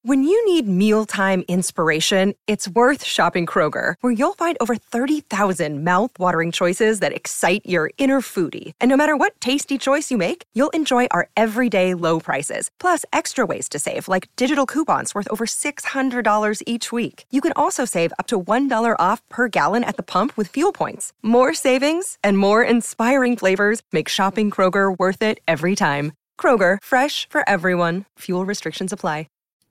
When you need mealtime inspiration, it's worth shopping Kroger, where you'll find over 30,000 mouth-watering choices that excite your inner foodie. And no matter what tasty choice you make, you'll enjoy our everyday low prices, plus extra ways to save, like digital coupons worth over $600 each week. You can also save up to $1 off per gallon at the pump with fuel points. More savings and more inspiring flavors make shopping Kroger worth it every time. Kroger, fresh for everyone. Fuel restrictions apply.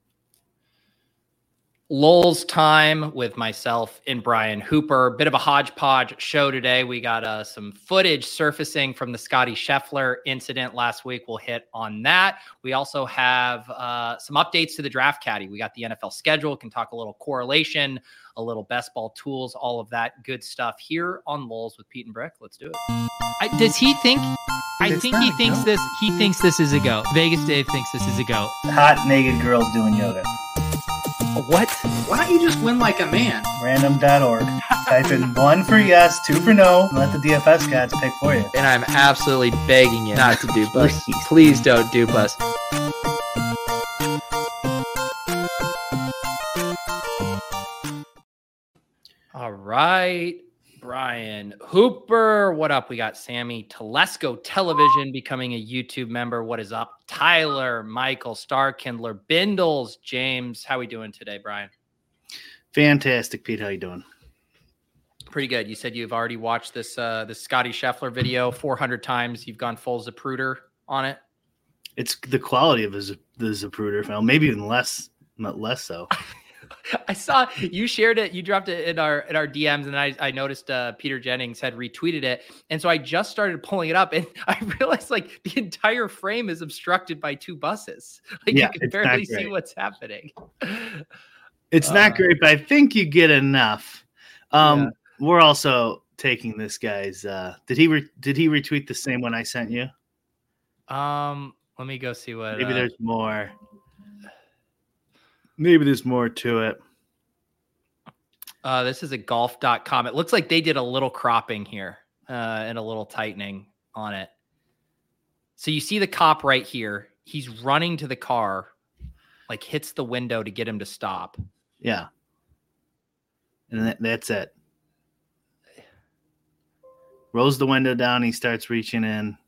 Lowell's time with myself and Brian Hooper. Bit of a hodgepodge show today. We got some footage surfacing from the Scotty Scheffler incident last week. We'll hit on that. We also have some updates to the Draft Caddy. We got the NFL schedule, can talk a little correlation, a little best ball tools, all of that good stuff here on Lowell's with Pete and Brick. Let's do it. Does he think? I think he thinks this. He thinks this is a go. Vegas Dave thinks this is a go. Hot naked girls doing yoga. What? Why don't you just win like a man? Random.org. Type in 1 for yes, 2 for no, and let the DFS gods pick for you. And I'm absolutely begging you not to dupe us. Please don't dupe us. All right, Brian Hooper. What up? We got Sammy Telesco Television becoming a YouTube member. What is up? Tyler, Michael, Starkindler, Bindles, James. How we doing today, Brian? Fantastic, Pete. How you doing? Pretty good. You said you've already watched this Scotty Scheffler video 400 times. You've gone full Zapruder on it. It's the quality of the Zapruder film, maybe even less so. I saw you shared it. You dropped it in our DMs, and I noticed Peter Jennings had retweeted it, and so I just started pulling it up, and I realized like the entire frame is obstructed by two buses. Like you can barely see what's happening. It's not great, but I think you get enough. We're also taking this guy's. Did he retweet the same one I sent you? Let me go see what. Maybe there's more. Maybe there's more to it. This is a golf.com. It looks like they did a little cropping here and a little tightening on it. So you see the cop right here. He's running to the car, like hits the window to get him to stop. Yeah. And that's it. Rolls the window down. He starts reaching in.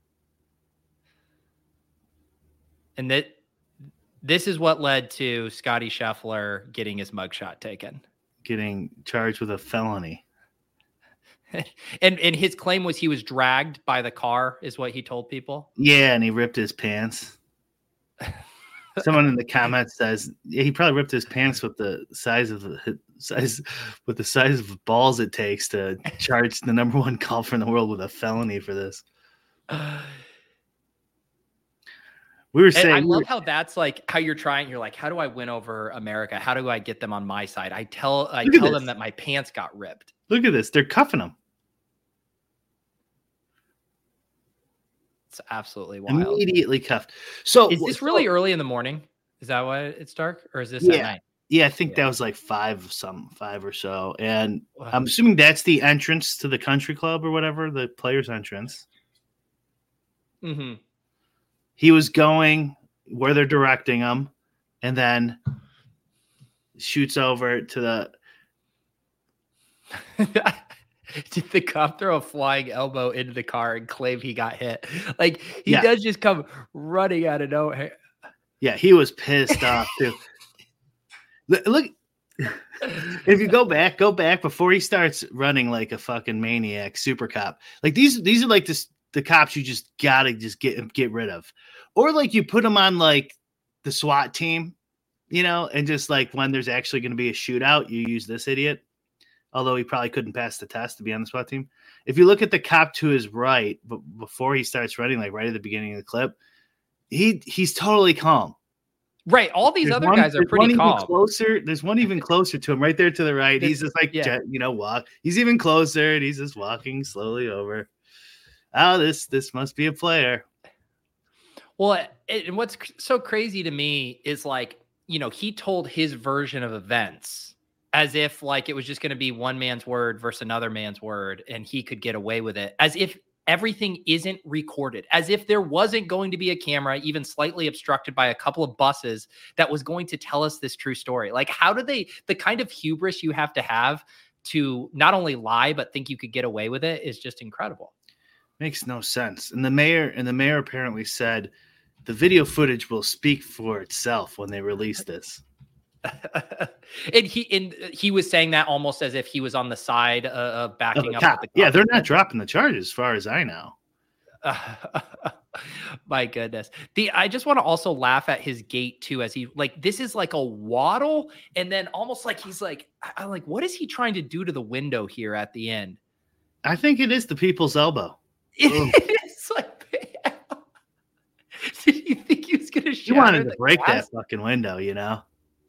And this is what led to Scotty Scheffler getting his mugshot taken. Getting charged with a felony. and his claim was he was dragged by the car, is what he told people. Yeah, and he ripped his pants. Someone in the comments says he probably ripped his pants with the size of balls it takes to charge the number one golfer in the world with a felony for this. We were saying, I love how that's like how you're trying. You're like, how do I win over America? How do I get them on my side? I tell them that my pants got ripped. Look at this. They're cuffing him. It's absolutely wild. Immediately cuffed. So is this really early in the morning? Is that why it's dark? Or is this at night? Yeah, I think that was like 5 or so. And I'm assuming that's the entrance to the country club or whatever, the player's entrance. Mm-hmm. He was going where they're directing him, and then shoots over to the. Did the cop throw a flying elbow into the car and claim he got hit? Like he does just come running out of nowhere. Yeah, he was pissed off too. Look, if you go back before he starts running like a fucking maniac, super cop. Like these are like the cops you just gotta just get rid of, or like you put them on like the SWAT team, and just like when there's actually going to be a shootout, you use this idiot. Although he probably couldn't pass the test to be on the SWAT team. If you look at the cop to his right, but before he starts running, like right at the beginning of the clip, he's totally calm. Right. All these other guys are pretty calm. There's one even closer to him right there to the right. He's just like, walk. He's even closer and he's just walking slowly over. Oh, this must be a player. Well, and what's so crazy to me is like, he told his version of events as if like it was just going to be one man's word versus another man's word and he could get away with it. As if everything isn't recorded, as if there wasn't going to be a camera, even slightly obstructed by a couple of buses, that was going to tell us this true story. Like, how do they, the kind of hubris you have to not only lie, but think you could get away with it is just incredible. Makes no sense. And the mayor apparently said the video footage will speak for itself when they release this. and he was saying that almost as if he was on the side of backing up. With the yeah, they're not dropping the charges as far as I know. My goodness. I just want to also laugh at his gait too, as he like, this is like a waddle. And then almost like, he's like, I'm like, what is he trying to do to the window here at the end? I think it is the people's elbow. It's like, did you think he was going to shatter? You wanted to the break glass? that fucking window, you know?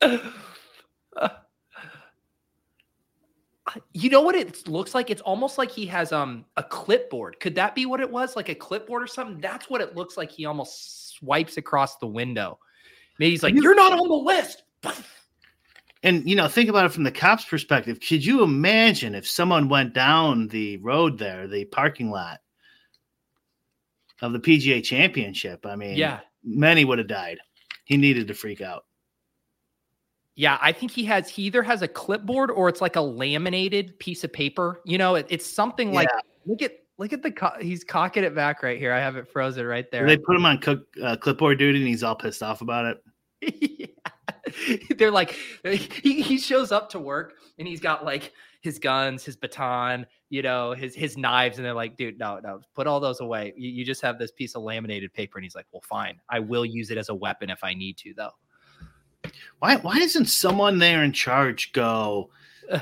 You know what it looks like? It's almost like he has a clipboard. Could that be what it was? Like a clipboard or something? That's what it looks like. He almost swipes across the window. Maybe he's like, you're not on the list. And, you know, think about it from the cops' perspective. Could you imagine if someone went down the road there, the parking lot of the PGA Championship? I mean, yeah, many would have died. He needed to freak out. Yeah, I think he either has a clipboard or it's like a laminated piece of paper. You know, it's something like, look at he's cocking it back right here. I have it frozen right there. They put him on clipboard duty and he's all pissed off about it. Yeah. They're like, he shows up to work and he's got like his guns, his baton, you know, his knives. And they're like, dude, no, put all those away. You just have this piece of laminated paper. And he's like, well, fine. I will use it as a weapon if I need to, though. Why doesn't someone there in charge go,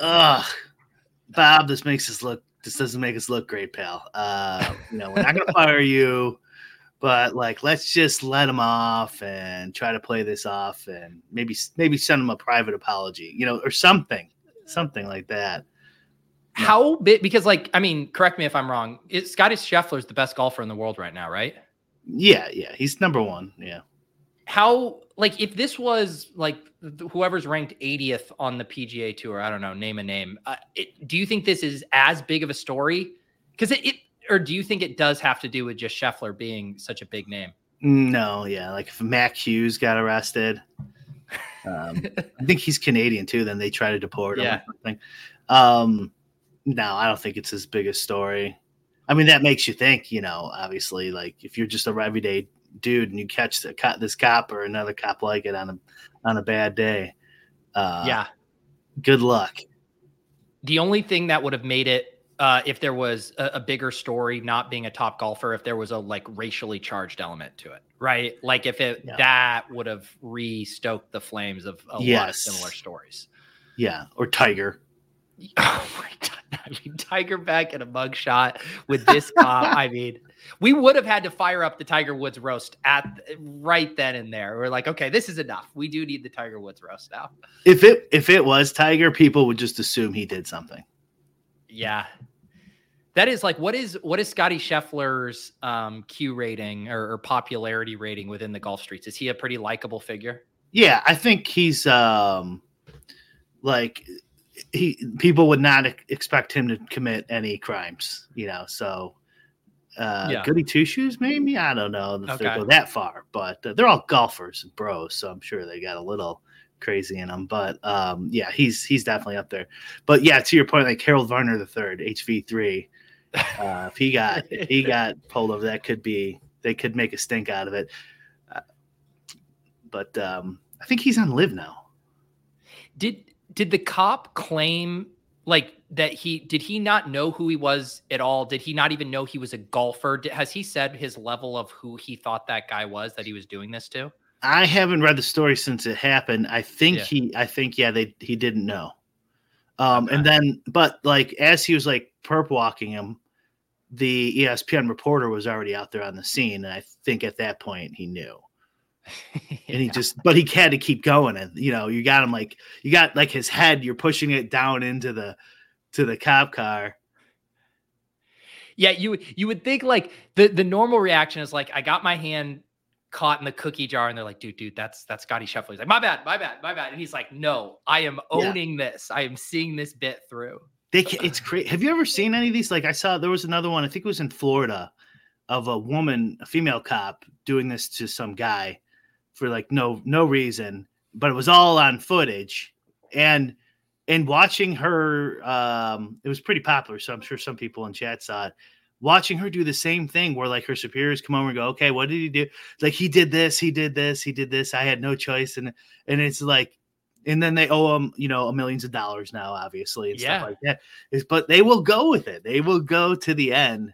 Bob, this doesn't make us look great, pal. You know, we're not gonna fire you, but like, let's just let him off and try to play this off and maybe send him a private apology, you know, or something like that. How big? Because like, I mean, correct me if I'm wrong. Scotty Scheffler's the best golfer in the world right now, right? Yeah. He's number one. Yeah. How, like, if this was like whoever's ranked 80th on the PGA Tour, I don't know, name a name. Do you think this is as big of a story? Because or do you think it does have to do with just Scheffler being such a big name? No, yeah. Like if Mac Hughes got arrested, I think he's Canadian too. Then they try to deport him or something. No, I don't think it's as big a story. I mean, that makes you think, you know, obviously, like if you're just a everyday dude and you catch this cop or another cop like it on a bad day, good luck. The only thing that would have made it if there was a bigger story, not being a top golfer, if there was a like racially charged element to it, right? Like if that would have re-stoked the flames of a lot of similar stories. Yeah, or Tiger. Oh my God. I mean, Tiger back in a mugshot with this cop. I mean, we would have had to fire up the Tiger Woods roast right then and there. We're like, okay, this is enough. We do need the Tiger Woods roast now. If it was Tiger, people would just assume he did something. Yeah. That is like, what is Scotty Scheffler's Q rating or popularity rating within the golf streets? Is he a pretty likable figure? Yeah, I think he's people would not expect him to commit any crimes, you know. So, goody two shoes, maybe, I don't know if they go that far, but they're all golfers and bros, so I'm sure they got a little crazy in them. But he's definitely up there. But yeah, to your point, like Harold Varner III, HV3, if he got pulled over, they could make a stink out of it. But I think he's on Live now. Did the cop claim like that did he not know who he was at all? Did he not even know he was a golfer? Has he said his level of who he thought that guy was that he was doing this to? I haven't read the story since it happened. I think he didn't know. And then, but like, as he was like perp walking him, the ESPN reporter was already out there on the scene. And I think at that point he knew. And but he had to keep going. And, you know, you got his head, you're pushing it down into the cop car. Yeah. You would think like the normal reaction is like, I got my hand caught in the cookie jar and they're like, dude, that's Scotty Scheffler. He's like, my bad. And he's like, no, I am owning this. I am seeing this bit through. It's crazy. Have you ever seen any of these? Like I saw there was another one. I think it was in Florida, of a female cop doing this to some guy for like no reason, but it was all on footage. And watching her, it was pretty popular. So I'm sure some people in chat saw it. Watching her do the same thing where like her superiors come over and go, okay, what did he do? Like he did this. I had no choice. And it's like, and then they owe him, millions of dollars now, obviously, and stuff like that. But they will go with it. They will go to the end.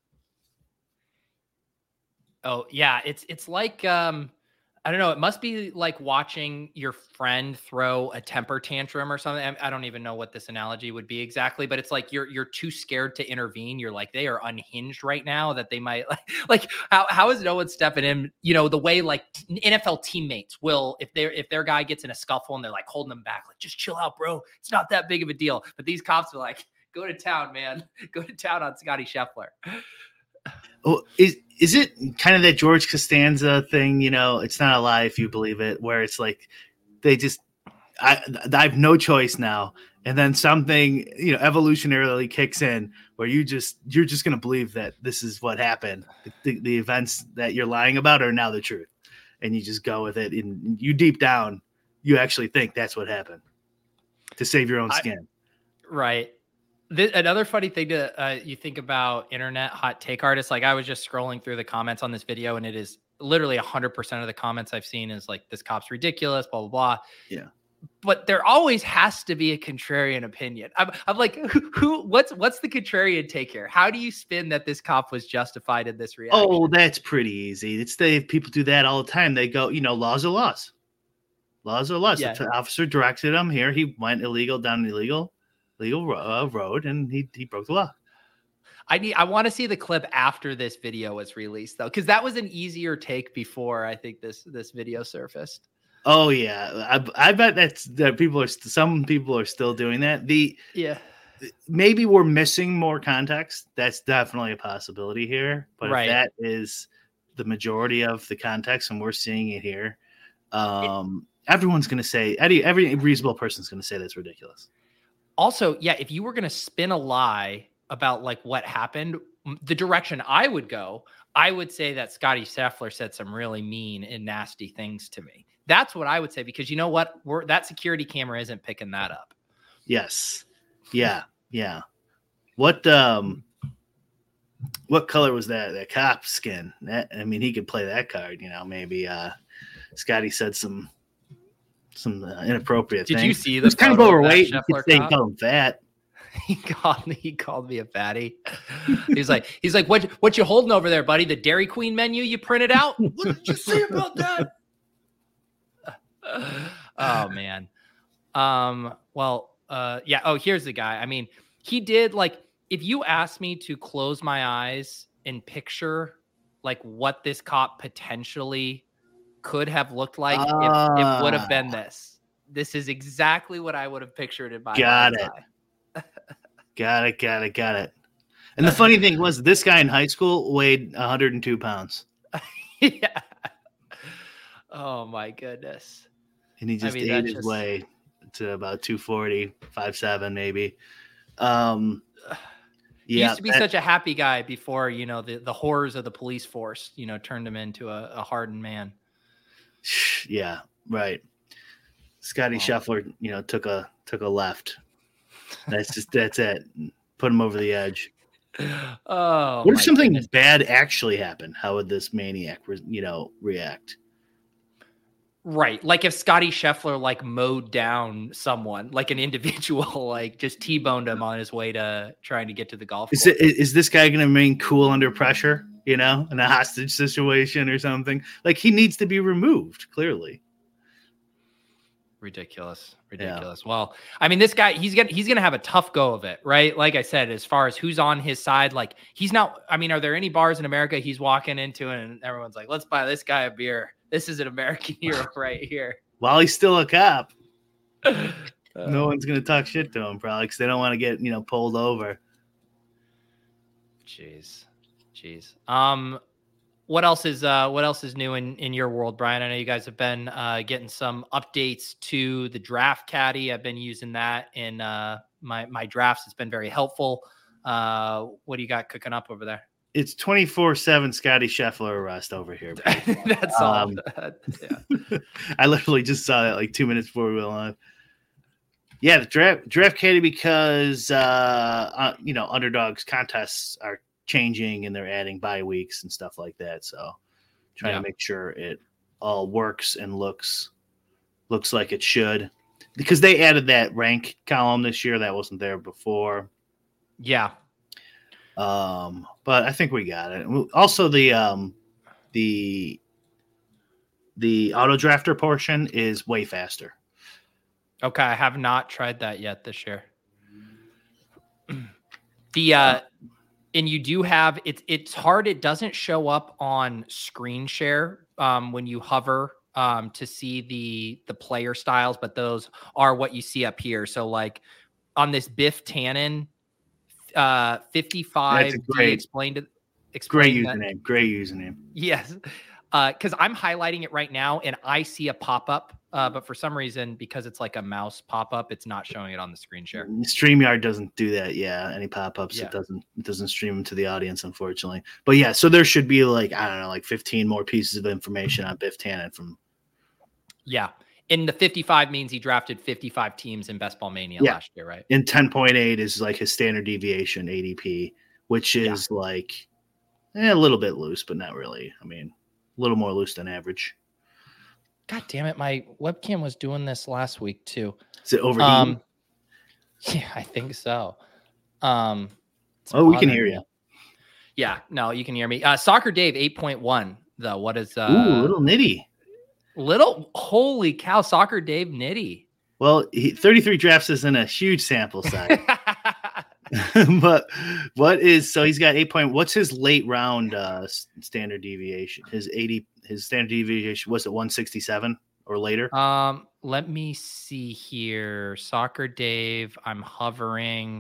Oh yeah, it's like I don't know. It must be like watching your friend throw a temper tantrum or something. I don't even know what this analogy would be exactly, but it's like you're too scared to intervene. You're like, they are unhinged right now that they might like how is no one stepping in? The way like NFL teammates will, if their guy gets in a scuffle and they're like holding them back, like just chill out, bro. It's not that big of a deal. But these cops are like, go to town, man. Go to town on Scotty Scheffler. Oh, is it kind of that George Costanza thing? It's not a lie if you believe it, where it's like they just, I have no choice now, and then something evolutionarily kicks in where you're just going to believe that this is what happened. The events that you're lying about are now the truth, and you just go with it. And you deep down, you actually think that's what happened to save your own skin. Right. Another funny thing to you think about internet hot take artists. Like I was just scrolling through the comments on this video, and it is literally 100% of the comments I've seen is like, this cop's ridiculous, blah, blah, blah. Yeah. But there always has to be a contrarian opinion. I'm like, what's the contrarian take here? How do you spin that this cop was justified in this reaction? Oh, that's pretty easy. People do that all the time. They go, laws are laws. Laws are laws. Yeah. The officer directed him here. He went illegal down an illegal road, and he broke the law. I want to see the clip after this video was released, though, because that was an easier take before I think this video surfaced. Oh yeah, I bet some people are still doing that. Maybe we're missing more context. That's definitely a possibility here. But if that is the majority of the context, and we're seeing it here, everyone's going to say, every reasonable person's going to say that's ridiculous. Also, yeah, if you were going to spin a lie about like what happened, the direction I would go, I would say that Scotty Scheffler said some really mean and nasty things to me. That's what I would say, because you know what? That security camera isn't picking that up. Yes. Yeah. Yeah. What color was that? That cop skin? He could play that card, maybe Scotty said some inappropriate things. Did you see the kind of overweight? You could say he called him fat. He called me a fatty. He's like, what you holding over there, buddy? The Dairy Queen menu you printed out? What did you say about that? Oh man. Yeah. Oh, here's the guy. He did, like, if you asked me to close my eyes and picture like what this cop potentially could have looked like, it would have been this. This is exactly what I would have pictured in my mind's eye. Got it. And the funny thing was, this guy in high school weighed 102 pounds. Yeah. Oh my goodness. And he just ate his way to about 240, 5'7", maybe. He used to be such a happy guy before, the horrors of the police force, turned him into a hardened man. Yeah, right. Scotty Scheffler, took a left. That's it. Put him over the edge. Oh, what if something bad actually happened? How would this maniac, react? Right. Like if Scotty Scheffler like mowed down someone, like an individual, like just T-boned him on his way to trying to get to the golf course. Is this guy going to remain cool under pressure, in a hostage situation or something? Like, he needs to be removed, clearly. Ridiculous. Yeah. Well, this guy, he's gonna have a tough go of it, right? Like I said, as far as who's on his side, like he's not. Are there any bars in America he's walking into and everyone's like, let's buy this guy a beer? This is an American hero right here. While he's still a cop, no one's gonna talk shit to him probably because they don't want to get pulled over. Jeez. What else is new in your world, Brian? I know you guys have been getting some updates to the Draft Caddy. I've been using that in my drafts. It's been very helpful. What do you got cooking up over there? It's 24/7 Scotty Scheffler arrest over here. That's all. Yeah. I literally just saw that like 2 minutes before we went live. Yeah, the draft Katie because underdogs contests are changing and they're adding bye weeks and stuff like that. So trying to make sure it all works and looks like it should, because they added that rank column this year that wasn't there before. Yeah. But I think we got it. Also, the auto drafter portion is way faster. Okay, I have not tried that yet this year. And you do have it's hard. It doesn't show up on screen share when you hover to see the player styles, but those are what you see up here. So like on this Biff Tannen 55, great username. Great username. Yes. Because I'm highlighting it right now and I see a pop-up, but for some reason, because it's like a mouse pop-up, it's not showing it on the screen share. StreamYard doesn't do that. Yeah, any pop-ups, it doesn't stream them to the audience, unfortunately. But yeah, so there should be like 15 more pieces of information on Biff Tannen from. Yeah, and the 55 means he drafted 55 teams in Best Ball Mania last year, right? And 10.8 is like his standard deviation ADP, which is like a little bit loose, but not really. I mean, a little more loose than average. God damn it. My webcam was doing this last week too. Is it overheating? Yeah, I think so. We can hear you. Yeah, no, you can hear me. Soccer Dave 8.1 though. What is little nitty. Holy cow, Soccer Dave nitty. Well, 33 drafts isn't a huge sample size. But he's got 8 point. What's his late round standard deviation? His standard deviation was it 167 or later? Let me see here. Soccer Dave, I'm hovering.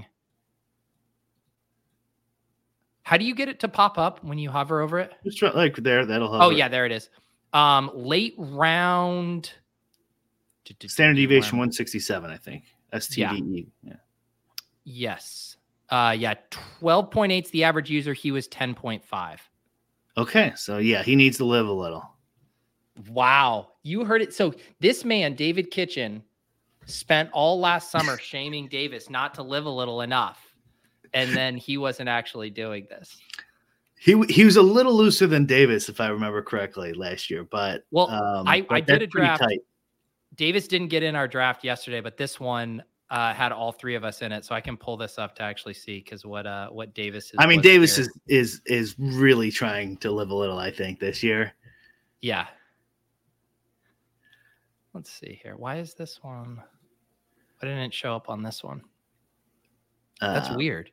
How do you get it to pop up when you hover over it? Just like there, that'll hover. Oh yeah, there it is. Late round standard deviation 167, I think. STDE. Yeah. Yes. 12.8 is the average user. He was 10.5. Okay, so yeah, he needs to live a little. Wow, you heard it. So this man, David Kitchen, spent all last summer shaming Davis not to live a little enough, and then he wasn't actually doing this. He was a little looser than Davis, if I remember correctly, last year. But I did a draft. Tight. Davis didn't get in our draft yesterday, but this one had all three of us in it, so I can pull this up to actually see because what Davis is. I mean, Davis is really trying to live a little, I think, this year. Yeah. Let's see here. Why is this one? Why didn't it show up on this one? That's weird.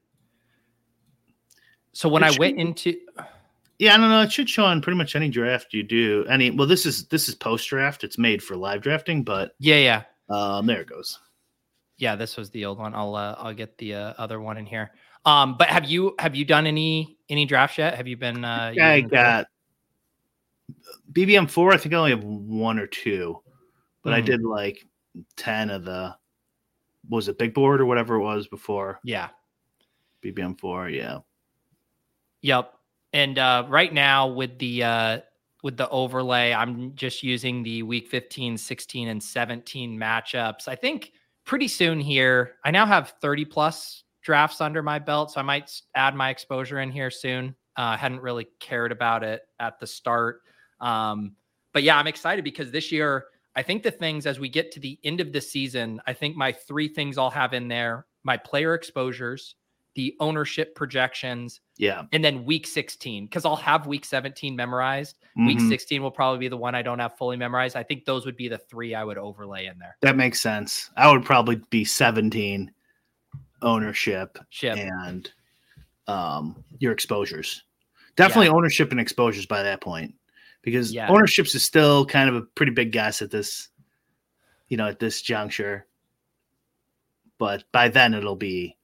So when I went into, yeah, I don't know. It should show on pretty much any draft you do. This is post draft. It's made for live drafting, but yeah. There it goes. Yeah, this was the old one. I'll get the other one in here. But have you done any drafts yet? Have you been? I got BBM 4. I think I only have 1 or 2, but I did like 10 of the. Was it big board or whatever it was before? Yeah, BBM 4. Yeah. Yep. And right now with the overlay, I'm just using the week 15, 16, and 17 matchups. I think pretty soon here, I now have 30 plus drafts under my belt, so I might add my exposure in here soon. Hadn't really cared about it at the start. But yeah, I'm excited because this year, I think the things as we get to the end of the season, I think my 3 things I'll have in there, my player exposures, the ownership projections, and then week 16, because I'll have week 17 memorized. Mm-hmm. Week 16 will probably be the one I don't have fully memorized. I think those would be the 3 I would overlay in there. That makes sense. I would probably be 17 ownership and your exposures. Definitely ownership and exposures by that point, because ownerships is still kind of a pretty big guess at this, at this juncture. But by then you'll be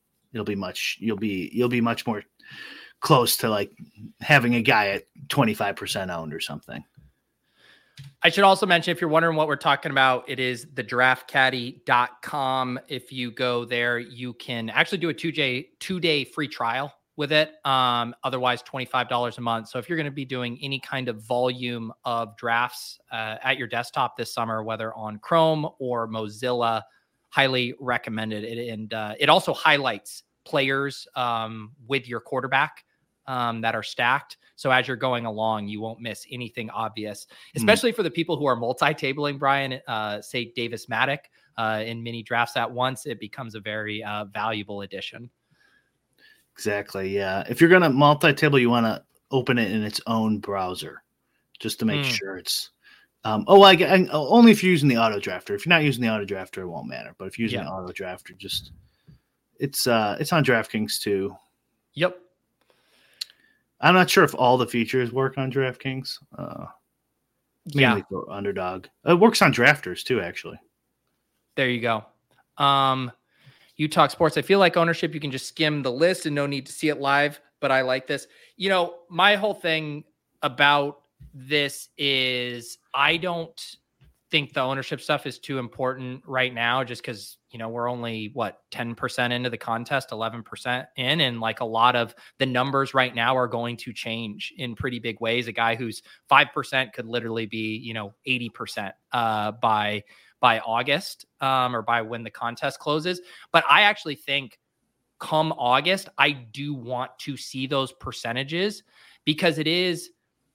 much more close to like having a guy at 25% owned or something. I should also mention, if you're wondering what we're talking about, it is thedraftcaddy.com. If you go there, you can actually do a two-day free trial with it. Otherwise, $25 a month. So if you're going to be doing any kind of volume of drafts at your desktop this summer, whether on Chrome or Mozilla, highly recommended it. And it also highlights players with your quarterback that are stacked. So as you're going along, you won't miss anything obvious, especially for the people who are multi-tabling, Brian, say Davis Maddock in many drafts at once. It becomes a very valuable addition. Exactly. Yeah. If you're going to multi-table, you want to open it in its own browser just to make sure it's only if you're using the auto drafter. If you're not using the auto drafter, it won't matter. But if you're using the auto drafter, just it's on DraftKings too. Yep. I'm not sure if all the features work on DraftKings. Mainly for Underdog. It works on drafters too, actually. There you go. You Talk Sports. I feel like ownership, you can just skim the list and no need to see it live, but I like this. You know, my whole thing about this is I don't think the ownership stuff is too important right now, just because, you know, we're only 10% into the contest, 11% in, and like a lot of the numbers right now are going to change in pretty big ways. A guy who's 5% could literally be, 80% by August or by when the contest closes. But I actually think come August, I do want to see those percentages, because it is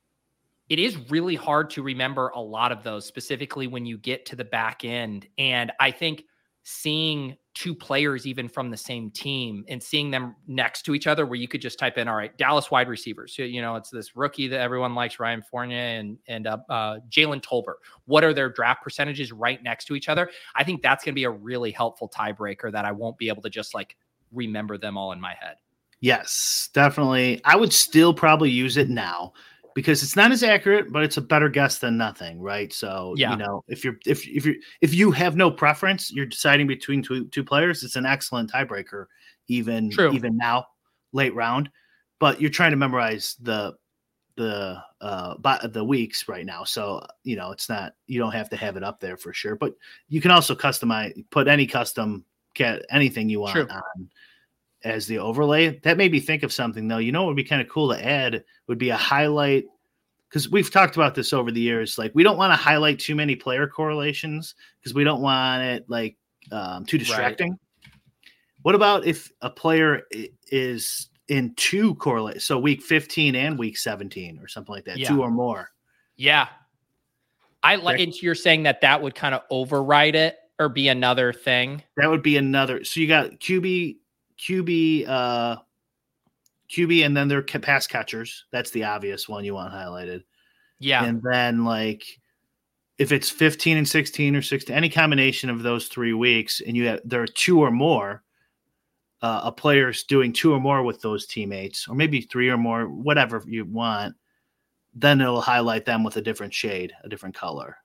really hard to remember a lot of those, specifically when you get to the back end. And I think seeing two players even from the same team and seeing them next to each other, where you could just type in, all right, Dallas wide receivers. So, it's this rookie that everyone likes, Ryan Fournier and Jalen Tolbert. What are their draft percentages right next to each other? I think that's going to be a really helpful tiebreaker that I won't be able to just remember them all in my head. Yes, definitely. I would still probably use it now, because it's not as accurate, but it's a better guess than nothing, right? So, if you have no preference, you're deciding between two players, it's an excellent tiebreaker, even now, late round. But you're trying to memorize the weeks right now, so it's not, you don't have to have it up there for sure. But you can also put any custom anything you want on as the overlay. That made me think of something, though. What would be kind of cool to add would be a highlight, because we've talked about this over the years. Like, we don't want to highlight too many player correlations because we don't want it too distracting. Right. What about if a player is in two correlate, so week 15 and week 17 or something like that, two or more? Yeah. You're saying that would kind of override it or be another thing? That would be another. So you got QB, and then their pass catchers. That's the obvious one you want highlighted. Yeah. And then if it's 15 and 16 or 16, any combination of those 3 weeks, and there are two or more, a player's doing two or more with those teammates, or maybe three or more, whatever you want, then it'll highlight them with a different shade, a different color.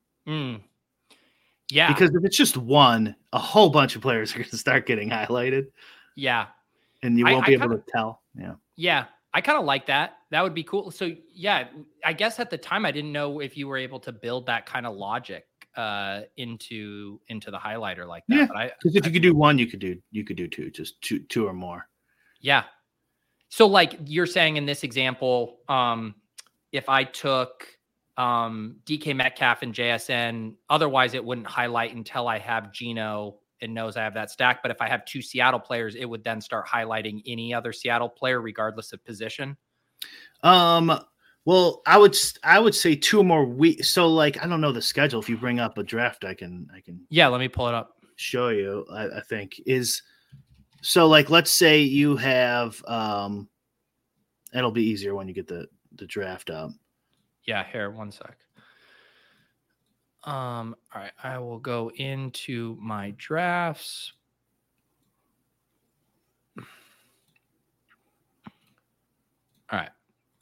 Yeah. Because if it's just one, a whole bunch of players are going to start getting highlighted. Yeah. And you won't be able to tell. Yeah. Yeah. I kind of like that. That would be cool. So yeah, I guess at the time I didn't know if you were able to build that kind of logic into the highlighter like that. Yeah. But because if you could do one, you could do two, just two or more. Yeah. So you're saying in this example, if I took DK Metcalf and JSN, otherwise it wouldn't highlight until I have Geno and knows I have that stack. But if I have two Seattle players, it would then start highlighting any other Seattle player, regardless of position. Well, I would say two more weeks. So I don't know the schedule. If you bring up a draft, I can. Yeah. Let me pull it up. Show you. I think is so. Let's say you have. It'll be easier when you get the draft up. Yeah. Here, one sec. All right, I will go into my drafts. All right.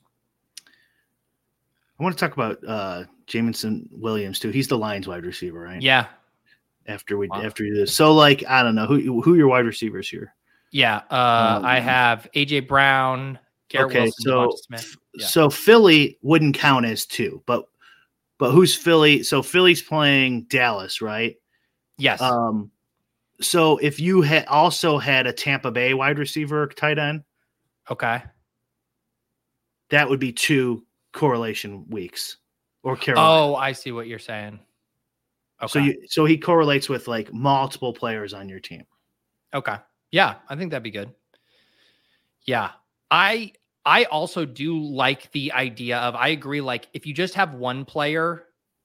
I want to talk about Jameson Williams too. He's the Lions wide receiver, right? Yeah. After we do this. So I don't know who your wide receivers here. Yeah. I have AJ Brown, Garrett Wilson, so Smith. Yeah. So Philly wouldn't count as two, but But who's Philly? So Philly's playing Dallas, right? Yes. So if you had also had a Tampa Bay wide receiver or tight end, okay. that would be 2 correlation weeks. Or Carolina. Oh, I see what you're saying. Okay. So he correlates with like multiple players on your team. Okay. Yeah, I think that'd be good. Yeah. I also do like the idea of, I agree, like if you just have one player,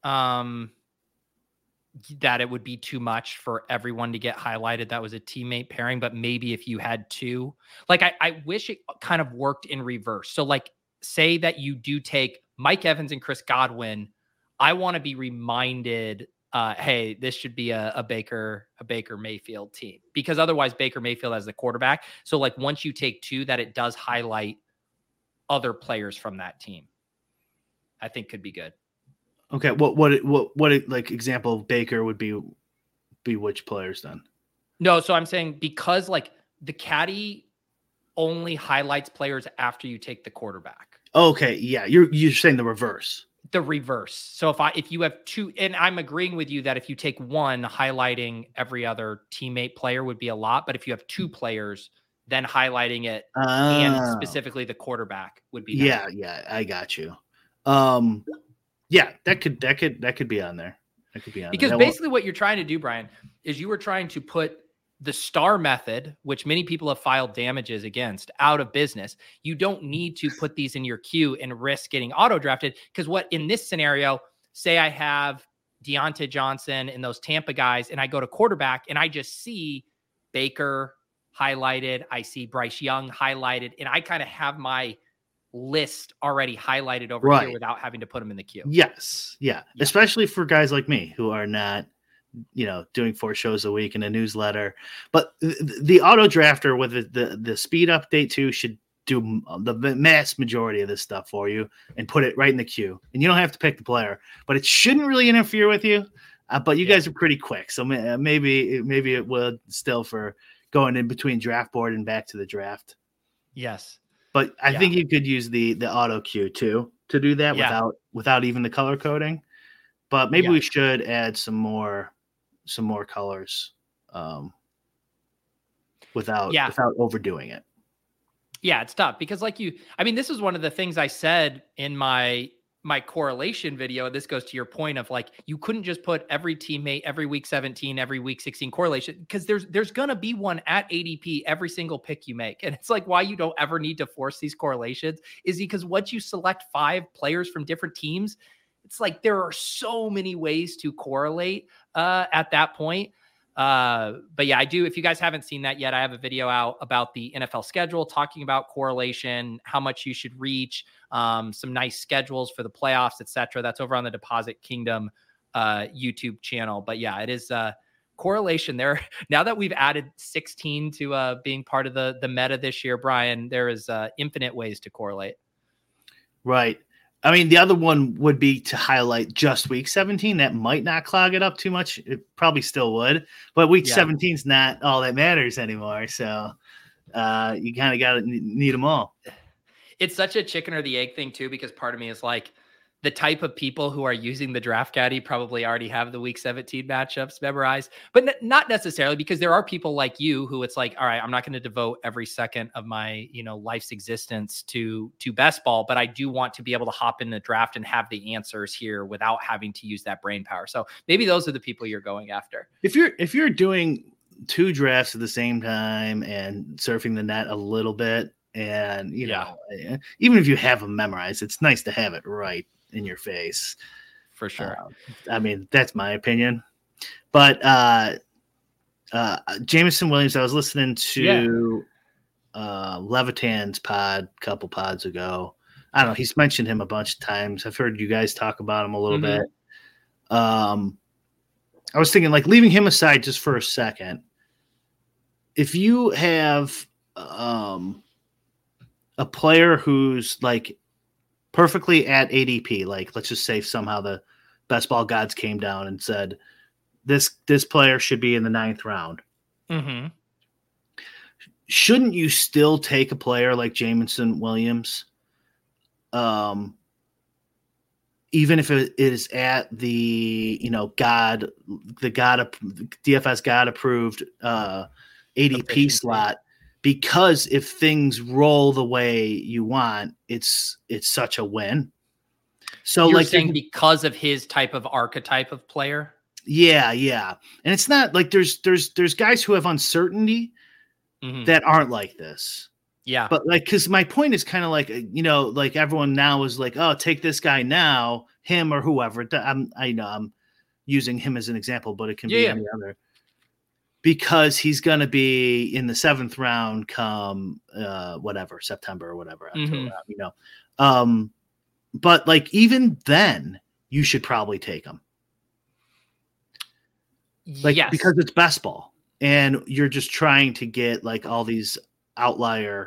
that it would be too much for everyone to get highlighted. That was a teammate pairing, but maybe if you had 2, like I wish it kind of worked in reverse. So like say that you do take Mike Evans and Chris Godwin. I want to be reminded, hey, this should be a Baker Mayfield team, because otherwise Baker Mayfield as the quarterback. So like once you take 2, that it does highlight other players from that team, I think could be good. Okay, what like example of Baker would be which players then? No, so I'm saying because like the caddy only highlights players after you take the quarterback. Okay, yeah, you're saying the reverse. The reverse. So if you have 2, and I'm agreeing with you that if you take 1, highlighting every other teammate player would be a lot, but if you have 2 players, then highlighting it and specifically the quarterback would be nice. Yeah, I got you. Yeah, that could be on there. That could be on because there. Basically what you're trying to do, Brian, is you were trying to put the star method, which many people have filed damages against, out of business. You don't need to put these in your queue and risk getting auto drafted, because what in this scenario, say I have Deontay Johnson and those Tampa guys, and I go to quarterback and I just see Baker highlighted, I see Bryce Young highlighted, and I kind of have my list already highlighted over here without having to put them in the queue. Yes. Yeah. Especially for guys like me who are not, doing 4 shows a week in a newsletter. But the auto drafter with the speed update too should do the mass majority of this stuff for you and put it right in the queue. And you don't have to pick the player, but it shouldn't really interfere with you. But you guys are pretty quick. So maybe it would still for going in between draft board and back to the draft. Yes. But I think you could use the auto queue too to do that without even the color coding. But maybe we should add some more colors without overdoing it. Yeah, it's tough because this is one of the things I said in my correlation video. This goes to your point of like, you couldn't just put every teammate every week 17, every week 16 correlation, because there's going to be one at ADP every single pick you make. And it's like, why you don't ever need to force these correlations is because once you select 5 players from different teams, it's like, there are so many ways to correlate at that point. But yeah, I do. If you guys haven't seen that yet, I have a video out about the NFL schedule, talking about correlation, how much you should reach, some nice schedules for the playoffs, etc. That's over on the Deposit Kingdom YouTube channel. But yeah, it is correlation there. Now that we've added 16 to being part of the meta this year, Brian, there is infinite ways to correlate. Right. I mean, the other one would be to highlight just week 17. That might not clog it up too much. It probably still would, but week 17 is not all that matters anymore. So you kind of got to need them all. It's such a chicken or the egg thing too, because part of me is like, the type of people who are using the draft caddy probably already have the week 17 matchups memorized, but not necessarily, because there are people like you who it's like, all right, I'm not going to devote every second of my, life's existence to best ball, but I do want to be able to hop in the draft and have the answers here without having to use that brain power. So maybe those are the people you're going after. If you're doing 2 drafts at the same time and surfing the net a little bit, and even if you have them memorized, it's nice to have it right in your face, for sure. That's my opinion. But Jameson Williams, I was listening to Levitan's couple pods ago. I don't know, he's mentioned him a bunch of times. I've heard you guys talk about him a little bit. I was thinking, like, leaving him aside just for a second, if you have a player who's like perfectly at ADP, like let's just say somehow the best ball gods came down and said this player should be in the 9th round. Mm-hmm. Shouldn't you still take a player like Jameson Williams, even if it is at the DFS God approved ADP Efficiency. slot, because if things roll the way you want, it's such a win. So You're like saying because of his type of archetype of player? Yeah. And it's not like there's guys who have uncertainty that aren't like this. Yeah. But like, because my point is kind of like, like everyone now is like, oh, take this guy now, him or whoever. I'm using him as an example, but it can be any other. Because he's going to be in the 7th round come September or whatever. But like even then, you should probably take him. Like, yes. because it's best ball and you're just trying to get like all these outlier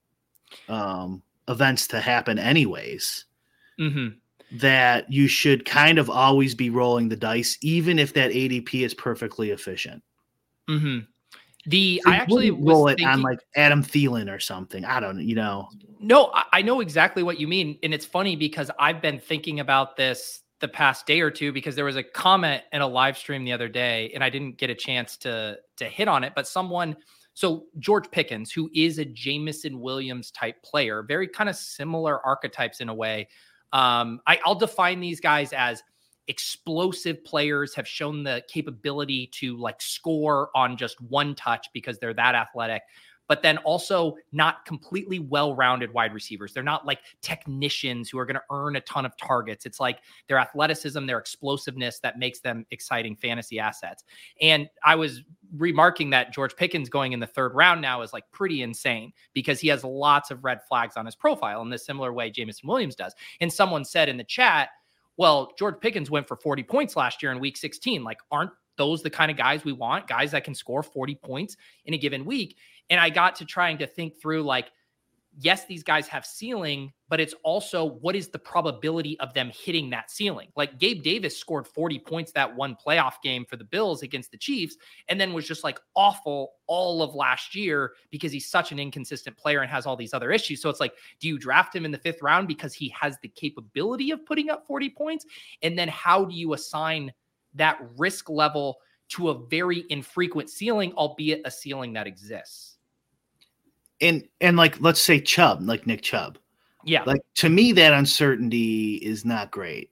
events to happen anyways, that you should kind of always be rolling the dice, even if that ADP is perfectly efficient. I actually roll it on like Adam Thielen or something. I don't know. No, I know exactly what you mean. And it's funny because I've been thinking about this the past day or two, because there was a comment in a live stream the other day and I didn't get a chance to hit on it, but so George Pickens, who is a Jameson Williams type player, very kind of similar archetypes in a way. I'll define these guys as explosive players, have shown the capability to like score on just one touch because they're that athletic, but then also not completely well-rounded wide receivers. They're not like technicians who are going to earn a ton of targets. It's like their athleticism, their explosiveness that makes them exciting fantasy assets. And I was remarking that George Pickens going in the 3rd round now is like pretty insane because he has lots of red flags on his profile in the similar way Jameson Williams does. And someone said in the chat, well, George Pickens went for 40 points last year in week 16. Like, aren't those the kind of guys we want? Guys that can score 40 points in a given week. And I got to trying to think through like, yes, these guys have ceiling, but it's also what is the probability of them hitting that ceiling? Like Gabe Davis scored 40 points that one playoff game for the Bills against the Chiefs, and then was just like awful all of last year because he's such an inconsistent player and has all these other issues. So it's like, do you draft him in the 5th round because he has the capability of putting up 40 points? And then how do you assign that risk level to a very infrequent ceiling, albeit a ceiling that exists? And like, let's say Chubb, like Nick Chubb. Yeah. Like, to me, that uncertainty is not great.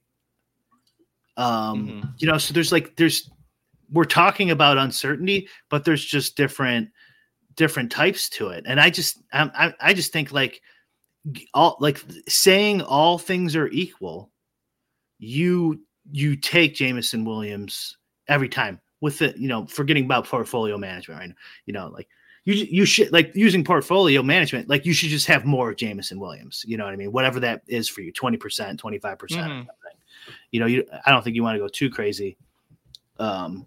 So we're talking about uncertainty, but there's just different types to it. And I just think like saying all things are equal, you take Jameson Williams every time with it, forgetting about portfolio management, right? Like, you should, like, using portfolio management, like, you should just have more Jameson Williams. You know what I mean? Whatever that is for you, 20%, 25%. Or something. I don't think you want to go too crazy. But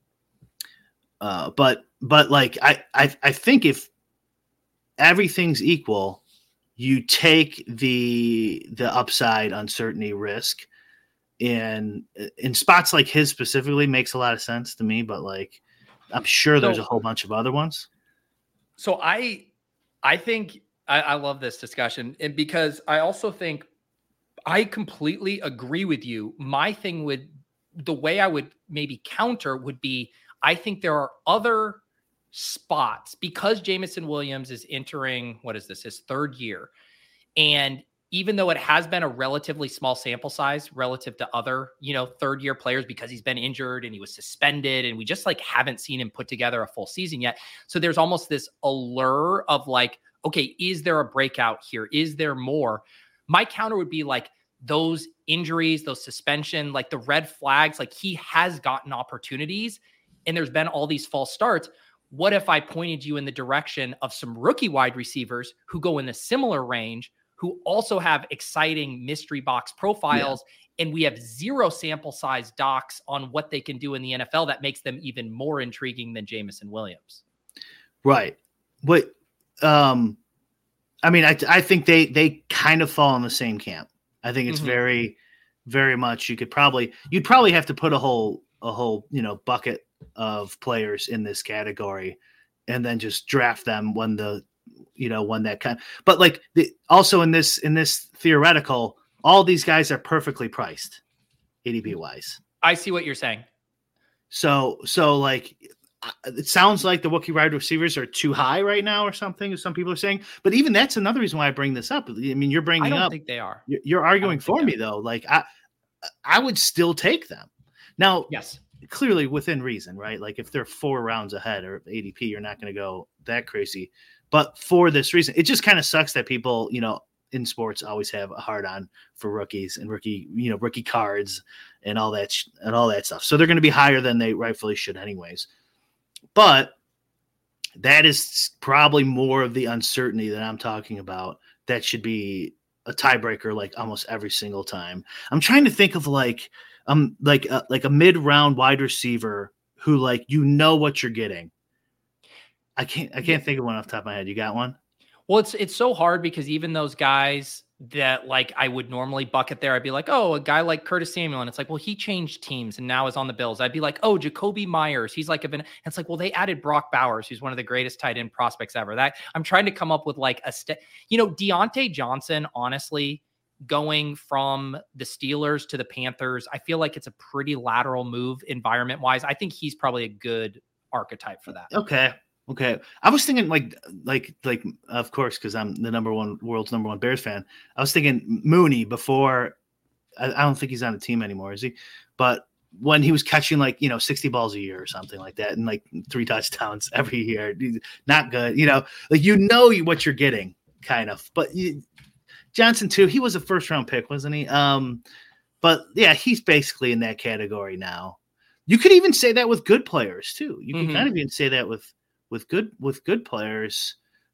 like, I think if everything's equal, you take the upside uncertainty risk, and in spots like his specifically makes a lot of sense to me. But like, I'm sure there's a whole bunch of other ones. So I think I love this discussion, and because I also think I completely agree with you. My thing the way I would maybe counter would be, I think there are other spots because Jameson Williams is entering, his 3rd year. And even though it has been a relatively small sample size relative to other, 3rd year players, because he's been injured and he was suspended and we just like haven't seen him put together a full season yet. So there's almost this allure of like, okay, is there a breakout here? Is there more? My counter would be like those injuries, those suspension, like the red flags, like he has gotten opportunities and there's been all these false starts. What if I pointed you in the direction of some rookie wide receivers who go in a similar range, who also have exciting mystery box profiles, and we have 0 sample size docs on what they can do in the NFL that makes them even more intriguing than Jameson Williams? Right. But, I think they kind of fall in the same camp. I think it's very, very much, you'd probably have to put a whole, bucket of players in this category and then just draft them when that kind, but like also in this theoretical, all these guys are perfectly priced, ADP wise. I see what you're saying. So like, it sounds like the rookie wide receivers are too high right now or something, as some people are saying. But even that's another reason why I bring this up. I mean, you're bringing I don't up. think they are. You're arguing for me though. Like I would still take them. Now, Yes, clearly within reason, right? Like if they're 4 rounds ahead or ADP, you're not going to go that crazy. But for this reason, it just kind of sucks that people, in sports always have a hard on for rookies and rookie cards and all that stuff. So they're going to be higher than they rightfully should anyways. But that is probably more of the uncertainty that I'm talking about. That should be a tiebreaker, like almost every single time. I'm trying to think of like a mid-round wide receiver who what you're getting. I can't think of one off the top of my head. You got one? Well, it's so hard because even those guys that like I would normally bucket there, I'd be like, oh, a guy like Curtis Samuel. And it's like, well, he changed teams and now is on the Bills. I'd be like, oh, Jacoby Myers. He's like, and it's like, well, they added Brock Bowers, who's one of the greatest tight end prospects ever. That I'm trying to come up with like Deontay Johnson, honestly, going from the Steelers to the Panthers, I feel like it's a pretty lateral move environment wise. I think he's probably a good archetype for that. Okay. I was thinking like of course, because I'm the world's number one Bears fan. I was thinking Mooney before. I don't think he's on the team anymore, is he? But when he was catching 60 balls a year or something like that, and like 3 touchdowns every year, not good. What you're getting, kind of. But Johnson too. He was a first round pick, wasn't he? But yeah, he's basically in that category now. You could even say that with good players too. You can kind of even say that with good players.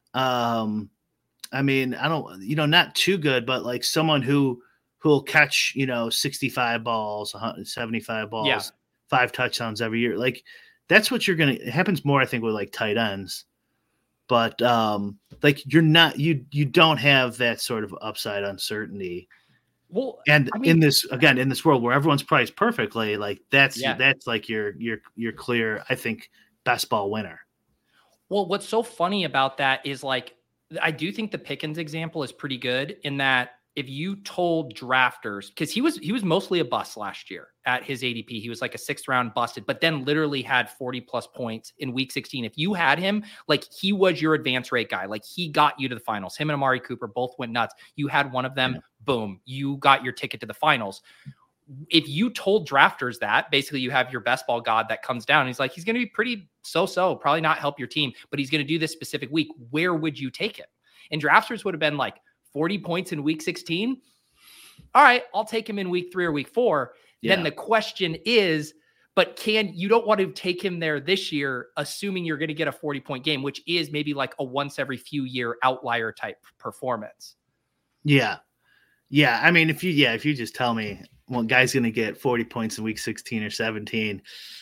I mean, I don't, not too good, but like someone who'll catch, 65 balls, 75 balls, 5 touchdowns every year. Like that's what it happens more, I think, with like tight ends. But like you don't have that sort of upside uncertainty. Well, and I mean, in this world where everyone's priced perfectly, like that's like your clear, I think, best ball winner. Well, what's so funny about that is like, I do think the Pickens example is pretty good in that if you told drafters, because he was mostly a bust last year at his ADP, he was like a 6th round busted, but then literally had 40 plus points in week 16. If you had him, like he was your advance rate guy, like he got you to the finals. Him and Amari Cooper both went nuts. You had one of them, boom, you got your ticket to the finals. If you told drafters that, basically you have your best ball god that comes down. He's like, he's going to be pretty so-so, probably not help your team, but he's going to do this specific week. Where would you take it? And drafters would have been like 40 points in week 16. All right, I'll take him in week 3 or week 4. Yeah. Then the question is, but you don't want to take him there this year, assuming you're going to get a 40-point game, which is maybe like a once every few year outlier type performance. Yeah. Yeah. I mean, if you just tell me, well, guy's going to get 40 points in week 16 or 17,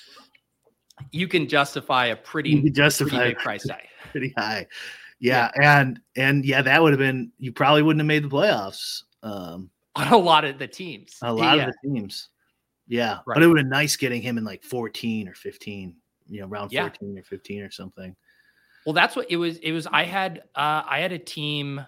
you can justify a pretty big price tag. Pretty high. Yeah. And yeah, that would have been, you probably wouldn't have made the playoffs. On a lot of the teams. Yeah. Right. But it would have been nice getting him in like 14 or 15, round 14 or 15 or something. Well, that's what it was. I had a team,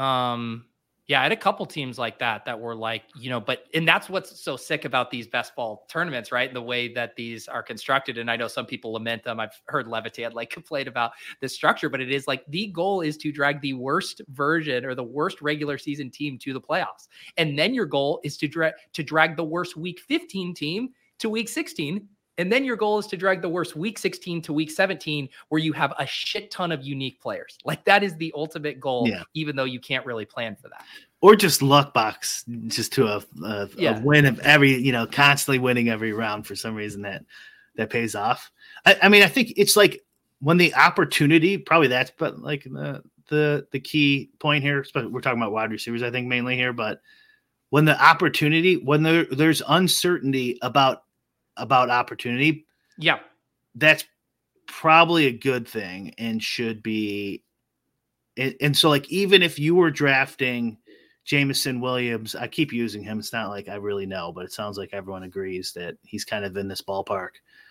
I had a couple teams like that were like, and that's what's so sick about these best ball tournaments, right? The way that these are constructed. And I know some people lament them. I've heard Levitan like complain about this structure, but it is like the goal is to drag the worst version or the worst regular season team to the playoffs. And then your goal is to drag the worst week 15 team to week 16. And then your goal is to drag the worst week 16 to week 17, where you have a shit ton of unique players. Like that is the ultimate goal, even though you can't really plan for that. Or just luck box, just to a win of every, constantly winning every round for some reason that pays off. I mean, I think it's like when the opportunity, probably that's, but like the key point here, we're talking about wide receivers, I think mainly here, but when the opportunity, when there's uncertainty about opportunity, that's probably a good thing and should be. And so like, even if you were drafting Jameson Williams, I keep using him. It's not like I really know, but it sounds like everyone agrees that he's kind of in this ballpark.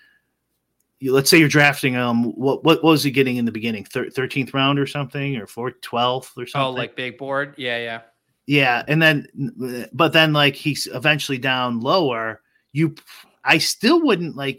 Let's say you're drafting him. What was he getting in the beginning? 13th round or something, or 12th or something? Oh, like big board. Yeah. Yeah, and then, but then like he's eventually down lower. I still wouldn't like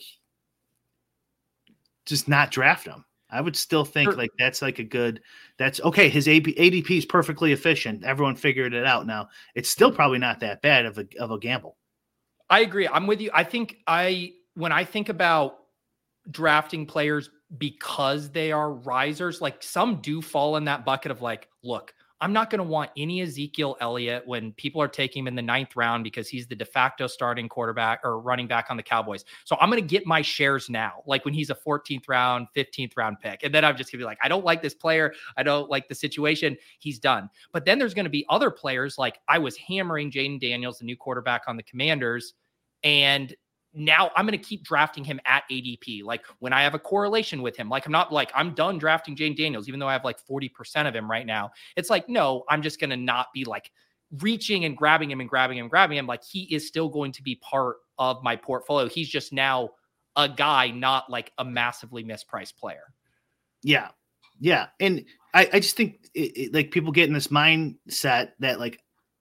just not draft him. I would still think like that's like a good. That's okay. His ADP is perfectly efficient. Everyone figured it out now. It's still probably not that bad of a gamble. I agree. I'm with you. I think when I think about drafting players because they are risers, like some do fall in that bucket of like, look, I'm not going to want any Ezekiel Elliott when people are taking him in the 9th round because he's the de facto starting quarterback or running back on the Cowboys. So I'm going to get my shares now, like when he's a 14th round, 15th round pick. And then I'm just going to be like, I don't like this player. I don't like the situation. He's done. But then there's going to be other players like I was hammering Jaden Daniels, the new quarterback on the Commanders. And now I'm going to keep drafting him at ADP. Like when I have a correlation with him, like I'm done drafting Jane Daniels, even though I have like 40% of him right now. It's like, no, I'm just going to not be like reaching and grabbing him. Like he is still going to be part of my portfolio. He's just now a guy, not like a massively mispriced player. Yeah. Yeah. And I just think like people get in this mindset that like,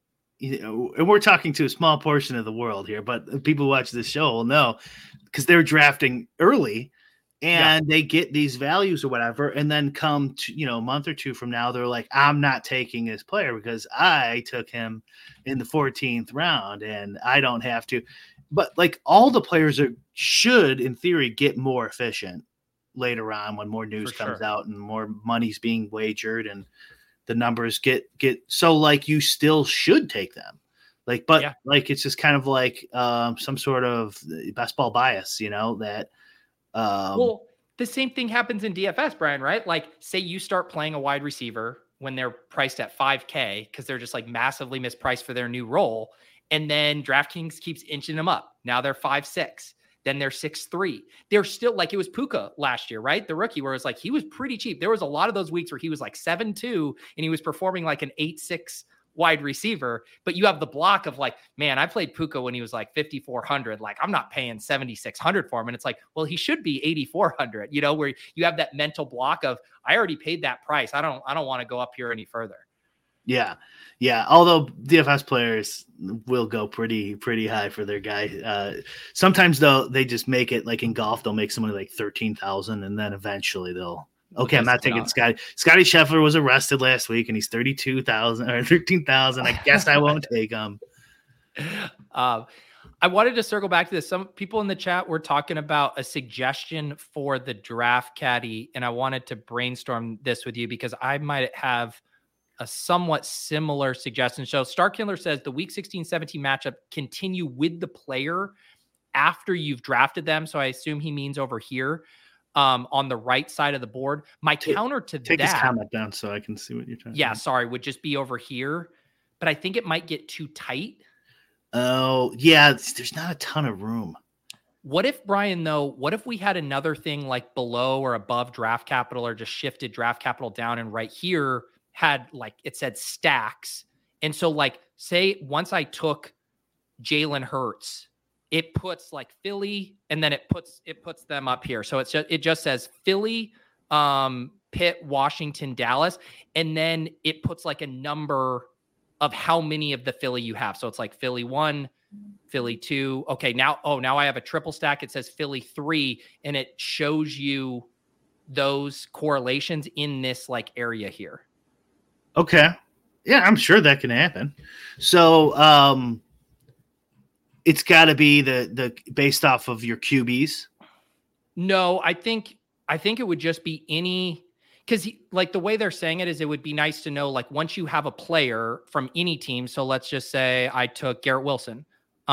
and we're talking to a small portion of the world here, but people who watch this show will know because they're drafting early and they get these values or whatever. And then come to, a month or two from now, they're like, I'm not taking this player because I took him in the 14th round and I don't have to. But like all the players should, in theory, get more efficient later on when more news comes out and more money's being wagered and the numbers get so like you still should take them like, but like, it's just kind of like some sort of best ball bias, that well, the same thing happens in DFS, Brian, right? Like say you start playing a wide receiver when they're priced at $5,000 because they're just like massively mispriced for their new role. And then DraftKings keeps inching them up. Now they're 5.6. Then they're 6.3. They're still like it was Puka last year, right? The rookie, where it was like he was pretty cheap. There was a lot of those weeks where he was like 7.2 and he was performing like an 8.6 wide receiver. But you have the block of like, man, I played Puka when he was like 5,400. Like I'm not paying 7,600 for him. And it's like, well, he should be 8,400. Where you have that mental block of I already paid that price. I don't want to go up here any further. Yeah. Yeah. Although DFS players will go pretty high for their guy. Sometimes though, they just make it like in golf, they'll make someone like 13,000 and then eventually they'll, okay, I'm not taking Scotty. Scotty Scheffler was arrested last week and he's 32,000 or 13,000. I guess I won't take him. I wanted to circle back to this. Some people in the chat were talking about a suggestion for the draft caddy. And I wanted to brainstorm this with you because I might have a somewhat similar suggestion. So Starkiller says the week 16-17 matchup continue with the player after you've drafted them. So I assume he means over here on the right side of the board. My counter to take that, his comment down so I can see what you're talking about. Sorry, would just be over here, but I think it might get too tight. Oh yeah. There's not a ton of room. What if, Brian, though, what if we had another thing like below or above draft capital or just shifted draft capital down and right here had like it said stacks. And so like say once I took Jalen Hurts, it puts like Philly and then it puts them up here. So it just says Philly, Pitt, Washington, Dallas, and then it puts like a number of how many of the Philly you have. So it's like Philly 1, Philly 2. Okay, now I have a triple stack. It says Philly 3 and it shows you those correlations in this like area here. Okay. Yeah, I'm sure that can happen. So it's got to be the based off of your QBs. No, I think it would just be any because like the way they're saying it is it would be nice to know like once you have a player from any team. So let's just say I took Garrett Wilson.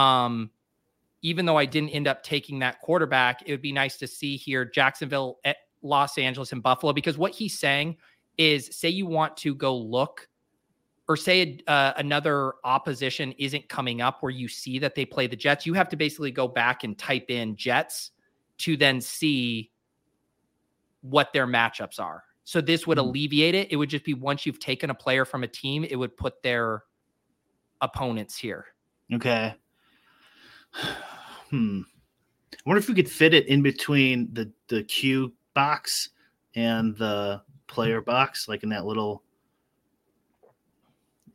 Even though I didn't end up taking that quarterback, it would be nice to see here Jacksonville, Los Angeles, and Buffalo, because what he's saying is say you want to go look or say another opposition isn't coming up where you see that they play the Jets. You have to basically go back and type in Jets to then see what their matchups are. So this would alleviate it. It would just be once you've taken a player from a team, it would put their opponents here. Okay. I wonder if we could fit it in between the Q box and the player box, like in that little,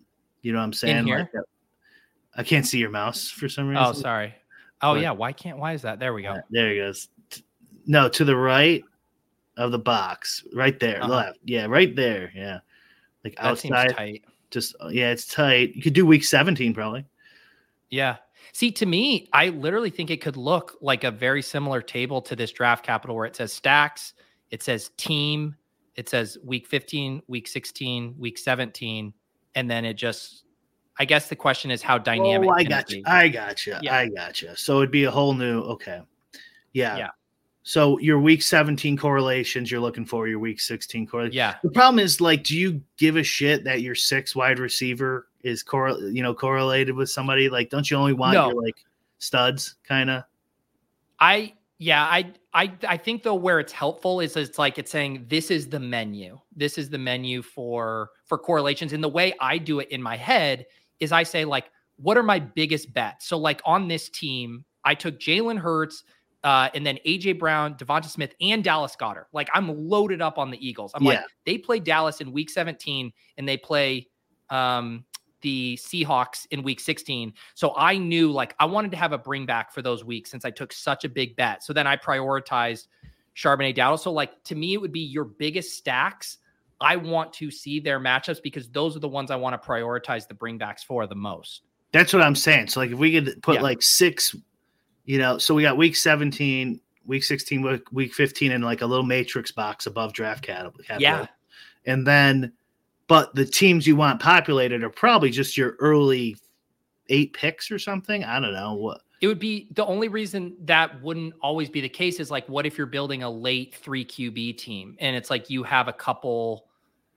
You know what I'm saying? In here? Like I can't see your mouse for some reason. Oh, sorry. Oh, But- yeah. Why is that? There we go. There he goes. No, to the right of the box, right there, left. Yeah, right there. Yeah, like That seems outside. tight. Just it's tight. You could do week 17 probably. Yeah. See, to me, I literally think it could look like a very similar table to this draft capital where it says stacks, it says team, it says week 15, week 16, week 17, and then it just, I guess the question is how dynamic. I can got it you. be? I got you. Yeah. I got you. So it'd be a whole new. Okay. Yeah. Yeah. So your week 17 correlations, you're looking for your week 16 correlations. Yeah. The problem is, like, do you give a shit that your 6 wide receiver is correlated with somebody? Like, don't you only want your like studs kind of? I think though where it's helpful is it's like it's saying this is the menu. This is the menu for correlations. And the way I do it in my head is I say, like, what are my biggest bets? So like on this team, I took Jalen Hurts, and then AJ Brown, Devonta Smith, and Dallas Goedert. Like, I'm loaded up on the Eagles. I'm like, they play Dallas in week 17 and they play the Seahawks in week 16. So I knew, like, I wanted to have a bring back for those weeks since I took such a big bet. So then I prioritized Charbonnet Dowdle. So like, to me, it would be your biggest stacks. I want to see their matchups because those are the ones I want to prioritize the bringbacks for the most. That's what I'm saying. So like, if we could put like 6, so we got week 17, week 16, week 15 in like a little matrix box above draft capital. Yeah. And then, but the teams you want populated are probably just your early 8 picks or something. I don't know what. It would be the only reason that wouldn't always be the case is like, what if you're building a late 3 QB team and it's like you have a couple,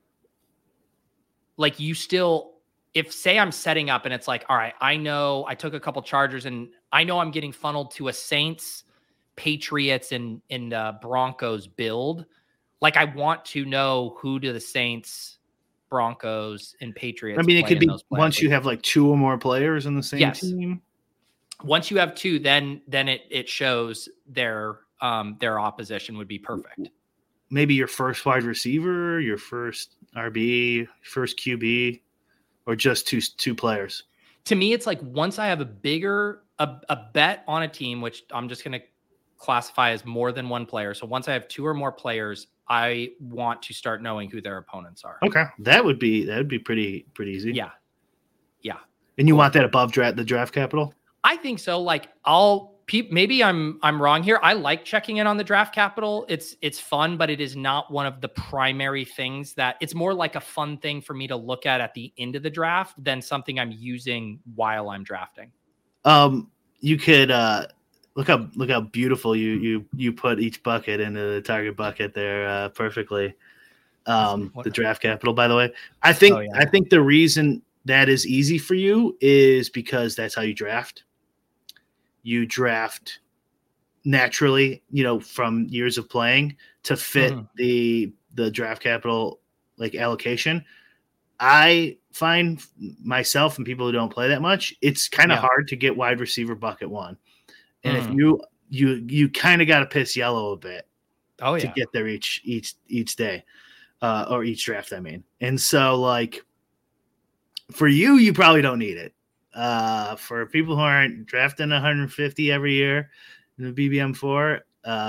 like you still, if say I'm setting up and it's like, all right, I know I took a couple Chargers and I know I'm getting funneled to a Saints, Patriots, and Broncos build. Like, I want to know who do the Saints, Broncos, and Patriots. I mean, it could be once you have have like 2 or more players in the same team. Once you have 2, then it shows their opposition would be perfect. Maybe your first wide receiver, your first RB, first QB, or just two players. To me, it's like once I have a bet on a team, which I'm just going to classify as more than one player. So once I have 2 or more players, I want to start knowing who their opponents are. Okay, that would be pretty easy. Yeah. And you want that above the draft capital? I think so. Like, maybe I'm wrong here. I like checking in on the draft capital. It's fun, but it is not one of the primary things that it's more like a fun thing for me to look at the end of the draft than something I'm using while I'm drafting. You could look how beautiful you put each bucket into the target bucket there perfectly. The draft capital, by the way. I think the reason that is easy for you is because that's how you draft. You draft naturally, from years of playing to fit the draft capital like allocation. I find myself and people who don't play that much, it's kind of hard to get wide receiver bucket 1. And if you kind of got to piss yellow a bit to get there each day or each draft, I mean. And so like for you probably don't need it. For people who aren't drafting 150 every year in the BBM4,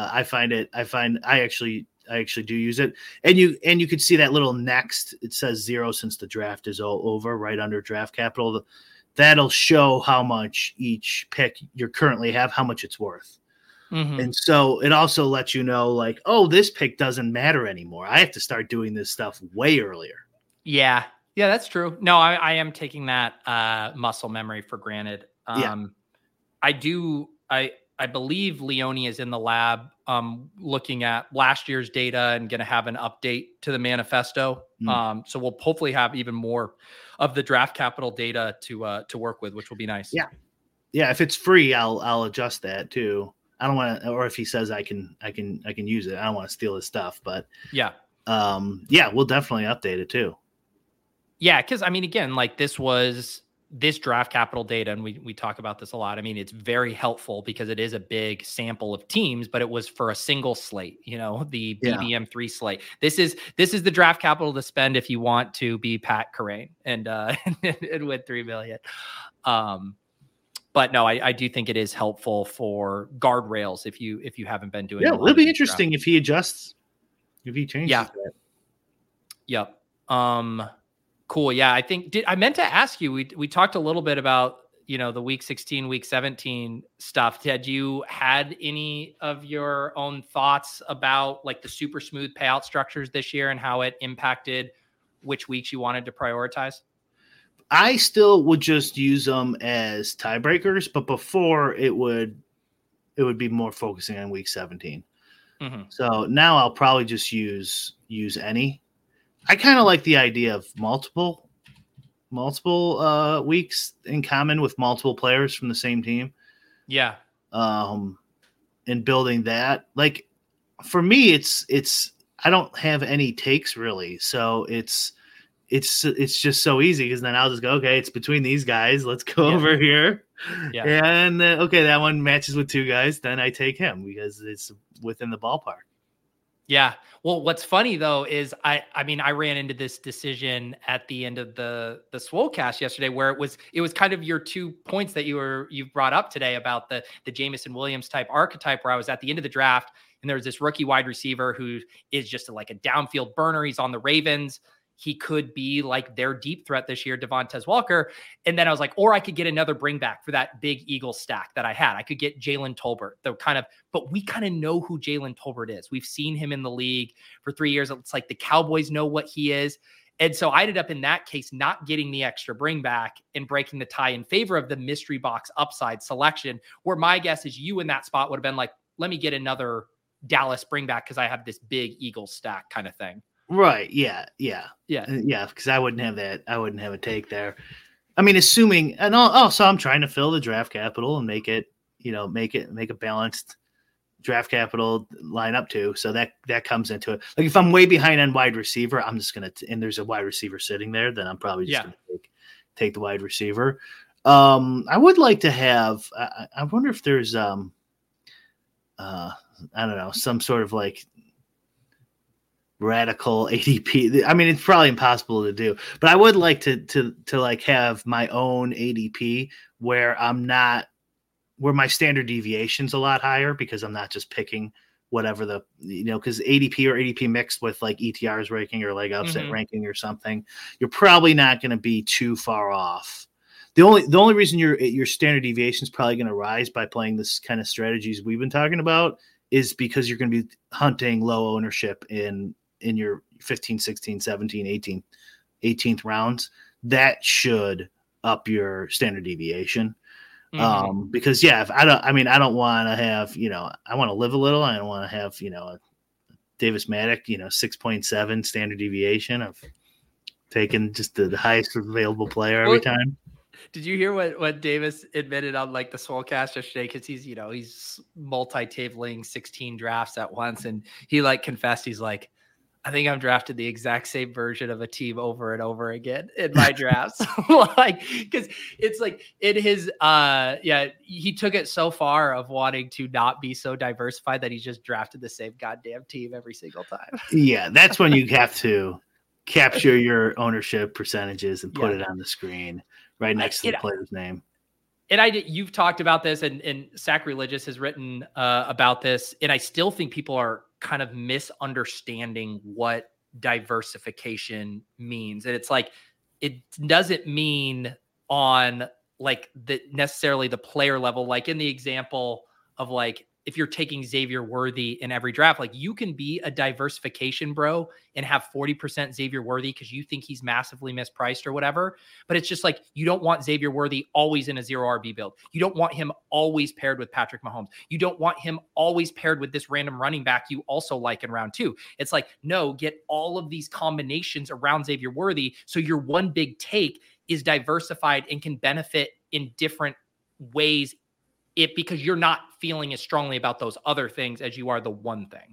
I actually do use it. And you could see that little next, it says 0 since the draft is all over right under draft capital. That'll show how much each pick you currently have, how much it's worth. Mm-hmm. And so it also lets you know, like, oh, this pick doesn't matter anymore. I have to start doing this stuff way earlier. Yeah, that's true. No, I am taking that muscle memory for granted. I believe Leone is in the lab looking at last year's data and going to have an update to the manifesto. So we'll hopefully have even more of the draft capital data to work with, which will be nice. Yeah. If it's free, I'll adjust that too. I don't want to, or if he says I can use it, I don't want to steal his stuff, but we'll definitely update it too. Yeah. Cause I mean, again, like this was this draft capital data, and we talk about this a lot. I mean, it's very helpful because it is a big sample of teams, but it was for a single slate, the BBM3 slate. This is the draft capital to spend if you want to be Pat Kerrane and win $3 million. But no, I do think it is helpful for guardrails if you haven't been doing. Yeah, it'll be interesting if he adjusts, if he changes. Yeah. That. Yep. Cool. Yeah, I think I meant to ask you. We talked a little bit about the week 16, week 17 stuff. Had you had any of your own thoughts about like the super smooth payout structures this year and how it impacted which weeks you wanted to prioritize? I still would just use them as tiebreakers, but before it would be more focusing on week 17. Mm-hmm. So now I'll probably just use any. I kind of like the idea of multiple weeks in common with multiple players from the same team. Yeah. And building that, like for me, it's I don't have any takes really, so it's just so easy because then I'll just go, okay, it's between these guys. Let's go over here. Yeah. And okay, that one matches with two guys. Then I take him because it's within the ballpark. Yeah. Well, what's funny though is I ran into this decision at the end of the Swolecast yesterday where it was kind of your 2 points that you've brought up today about the Jameson Williams type archetype, where I was at the end of the draft and there's this rookie wide receiver who is just like a downfield burner. He's on the Ravens. He could be like their deep threat this year, Devontae Walker. And then I was like, or I could get another bring back for that big Eagles stack that I had. I could get Jalen Tolbert, but we kind of know who Jalen Tolbert is. We've seen him in the league for 3 years. It's like the Cowboys know what he is. And so I ended up in that case, not getting the extra bring back and breaking the tie in favor of the mystery box upside selection, where my guess is you in that spot would have been like, let me get another Dallas bring back because I have this big Eagles stack kind of thing. Right. Yeah. Because I wouldn't have that. I wouldn't have a take there. I mean, assuming, and also I'm trying to fill the draft capital and make it a balanced draft capital lineup too. So that comes into it. Like if I'm way behind on wide receiver, I'm just going to, and there's a wide receiver sitting there, then I'm probably just going to take the wide receiver. I would like to have, I wonder if there's, I don't know, some sort of like radical ADP. I mean, it's probably impossible to do, but I would like to like have my own ADP where where my standard deviation's a lot higher because I'm not just picking whatever because ADP or ADP mixed with like ETR's ranking or like upset ranking or something, you're probably not going to be too far off. The only reason your standard deviation is probably going to rise by playing this kind of strategies we've been talking about is because you're going to be hunting low ownership in your 15, 16, 17, 18th rounds. That should up your standard deviation. Because if I don't want to have, I want to live a little. I don't want to have, a Davis Maddock, 6.7 standard deviation of taking just the highest available player every time. Did you hear what Davis admitted on like the Swolecast yesterday? Because he's multi-tabling 16 drafts at once, and he like confessed he's like, I think I'm drafted the exact same version of a team over and over again in my drafts. Like, because it's like in his he took it so far of wanting to not be so diversified that he just drafted the same goddamn team every single time. Yeah, that's when you have to capture your ownership percentages and put it on the screen right next to the player's name. And you've talked about this, and Sacrilegious has written about this, and I still think people are kind of misunderstanding what diversification means. And it's like, it doesn't mean on like necessarily the player level, like in the example of like, if you're taking Xavier Worthy in every draft, like you can be a diversification bro and have 40% Xavier Worthy because you think he's massively mispriced or whatever. But it's just like, you don't want Xavier Worthy always in a 0 RB build. You don't want him always paired with Patrick Mahomes. You don't want him always paired with this random running back you also like in round 2. It's like, no, get all of these combinations around Xavier Worthy. So your one big take is diversified and can benefit in different ways because you're not feeling as strongly about those other things as you are the one thing.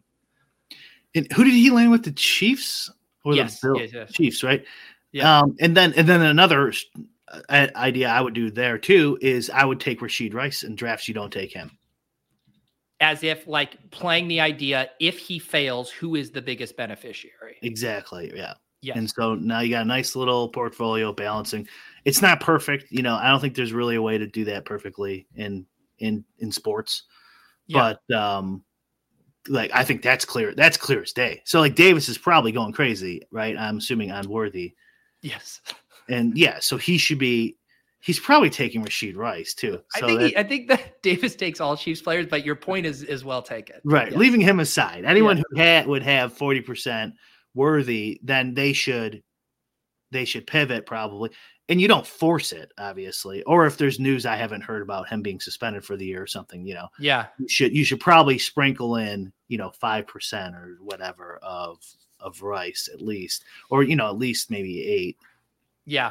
And who did he land with? The Chiefs or yes, the yes. Chiefs, right? Yeah. And then another idea I would do there too is I would take Rashid Rice in drafts. You don't take him. As if like playing the idea, if he fails, who is the biggest beneficiary? Exactly. Yeah. Yes. And so now you got a nice little portfolio balancing. It's not perfect. I don't think there's really a way to do that perfectly in sports, but like, I think that's clear. That's clear as day. So like Davis is probably going crazy, right? I'm assuming on Worthy. Yes. And so he's probably taking Rashid Rice too. So I think that Davis takes all Chiefs players, but your point is well taken. Right. Yes. Leaving him aside, anyone who would have 40% Worthy, then they should pivot probably. And you don't force it, obviously. Or if there's news I haven't heard about him being suspended for the year or something, you should probably sprinkle in, 5% or whatever of Rice at least, or, at least maybe 8. Yeah.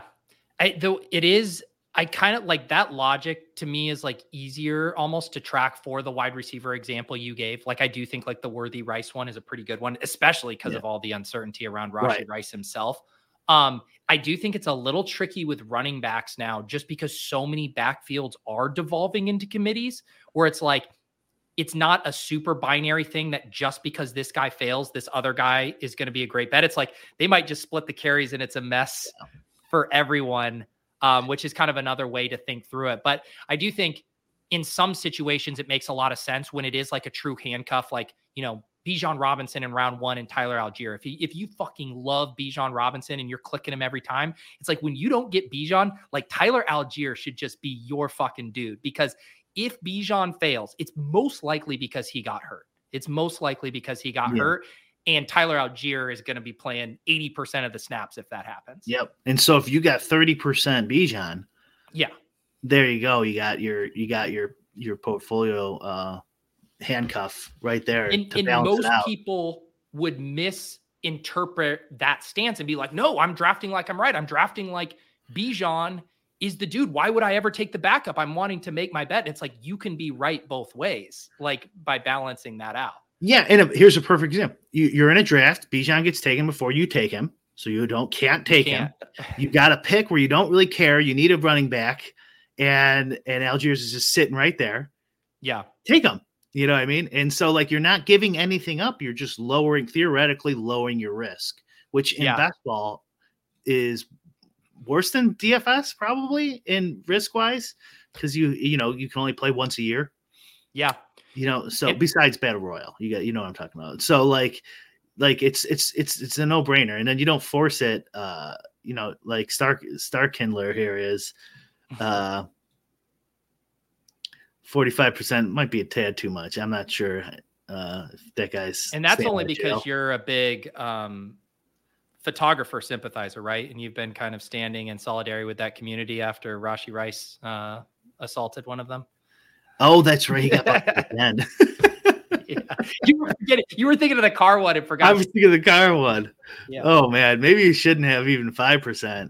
I kind of like that logic to me is like easier almost to track for the wide receiver example you gave. Like, I do think like the Worthy Rice one is a pretty good one, especially because of all the uncertainty around Rashid Rice himself. I do think it's a little tricky with running backs now, just because so many backfields are devolving into committees where it's like, it's not a super binary thing that just because this guy fails, this other guy is going to be a great bet. It's like, they might just split the carries and it's a mess for everyone. Which is kind of another way to think through it. But I do think in some situations, it makes a lot of sense when it is like a true handcuff, like, Bijan Robinson in round 1 and Tyler Algier. If you fucking love Bijan Robinson and you're clicking him every time, it's like when you don't get Bijan, like Tyler Algier should just be your fucking dude. Because if Bijan fails, it's most likely because he got hurt. Hurt. And Tyler Algier is going to be playing 80% of the snaps if that happens. Yep. And so if you got 30% Bijan, there you go. You got your portfolio handcuff right there. And most people would misinterpret that stance and be like, no, I'm drafting like I'm right. I'm drafting like Bijan is the dude. Why would I ever take the backup? I'm wanting to make my bet. And it's like, you can be right both ways, like by balancing that out. Yeah, and here's a perfect example. You're in a draft. Bijan gets taken before you take him, so you can't take him. You got a pick where you don't really care. You need a running back, and Algiers is just sitting right there. Yeah, take him. You know what I mean? And so, like, you're not giving anything up. You're just theoretically lowering your risk, which in basketball is worse than DFS probably in risk wise, because you can only play once a year. Yeah. Besides Battle Royale, you know what I'm talking about. So like it's a no brainer, and then you don't force it. Like Star Kindler here is 45% might be a tad too much. I'm not sure if that guy's. And that's only because you're a big photographer sympathizer, right? And you've been kind of standing in solidarity with that community after Rashid Rice assaulted one of them. Oh, that's right. He got back at the end. You were thinking of the car one and forgot. I was thinking of the car one. Yeah. Oh man, maybe you shouldn't have even 5%.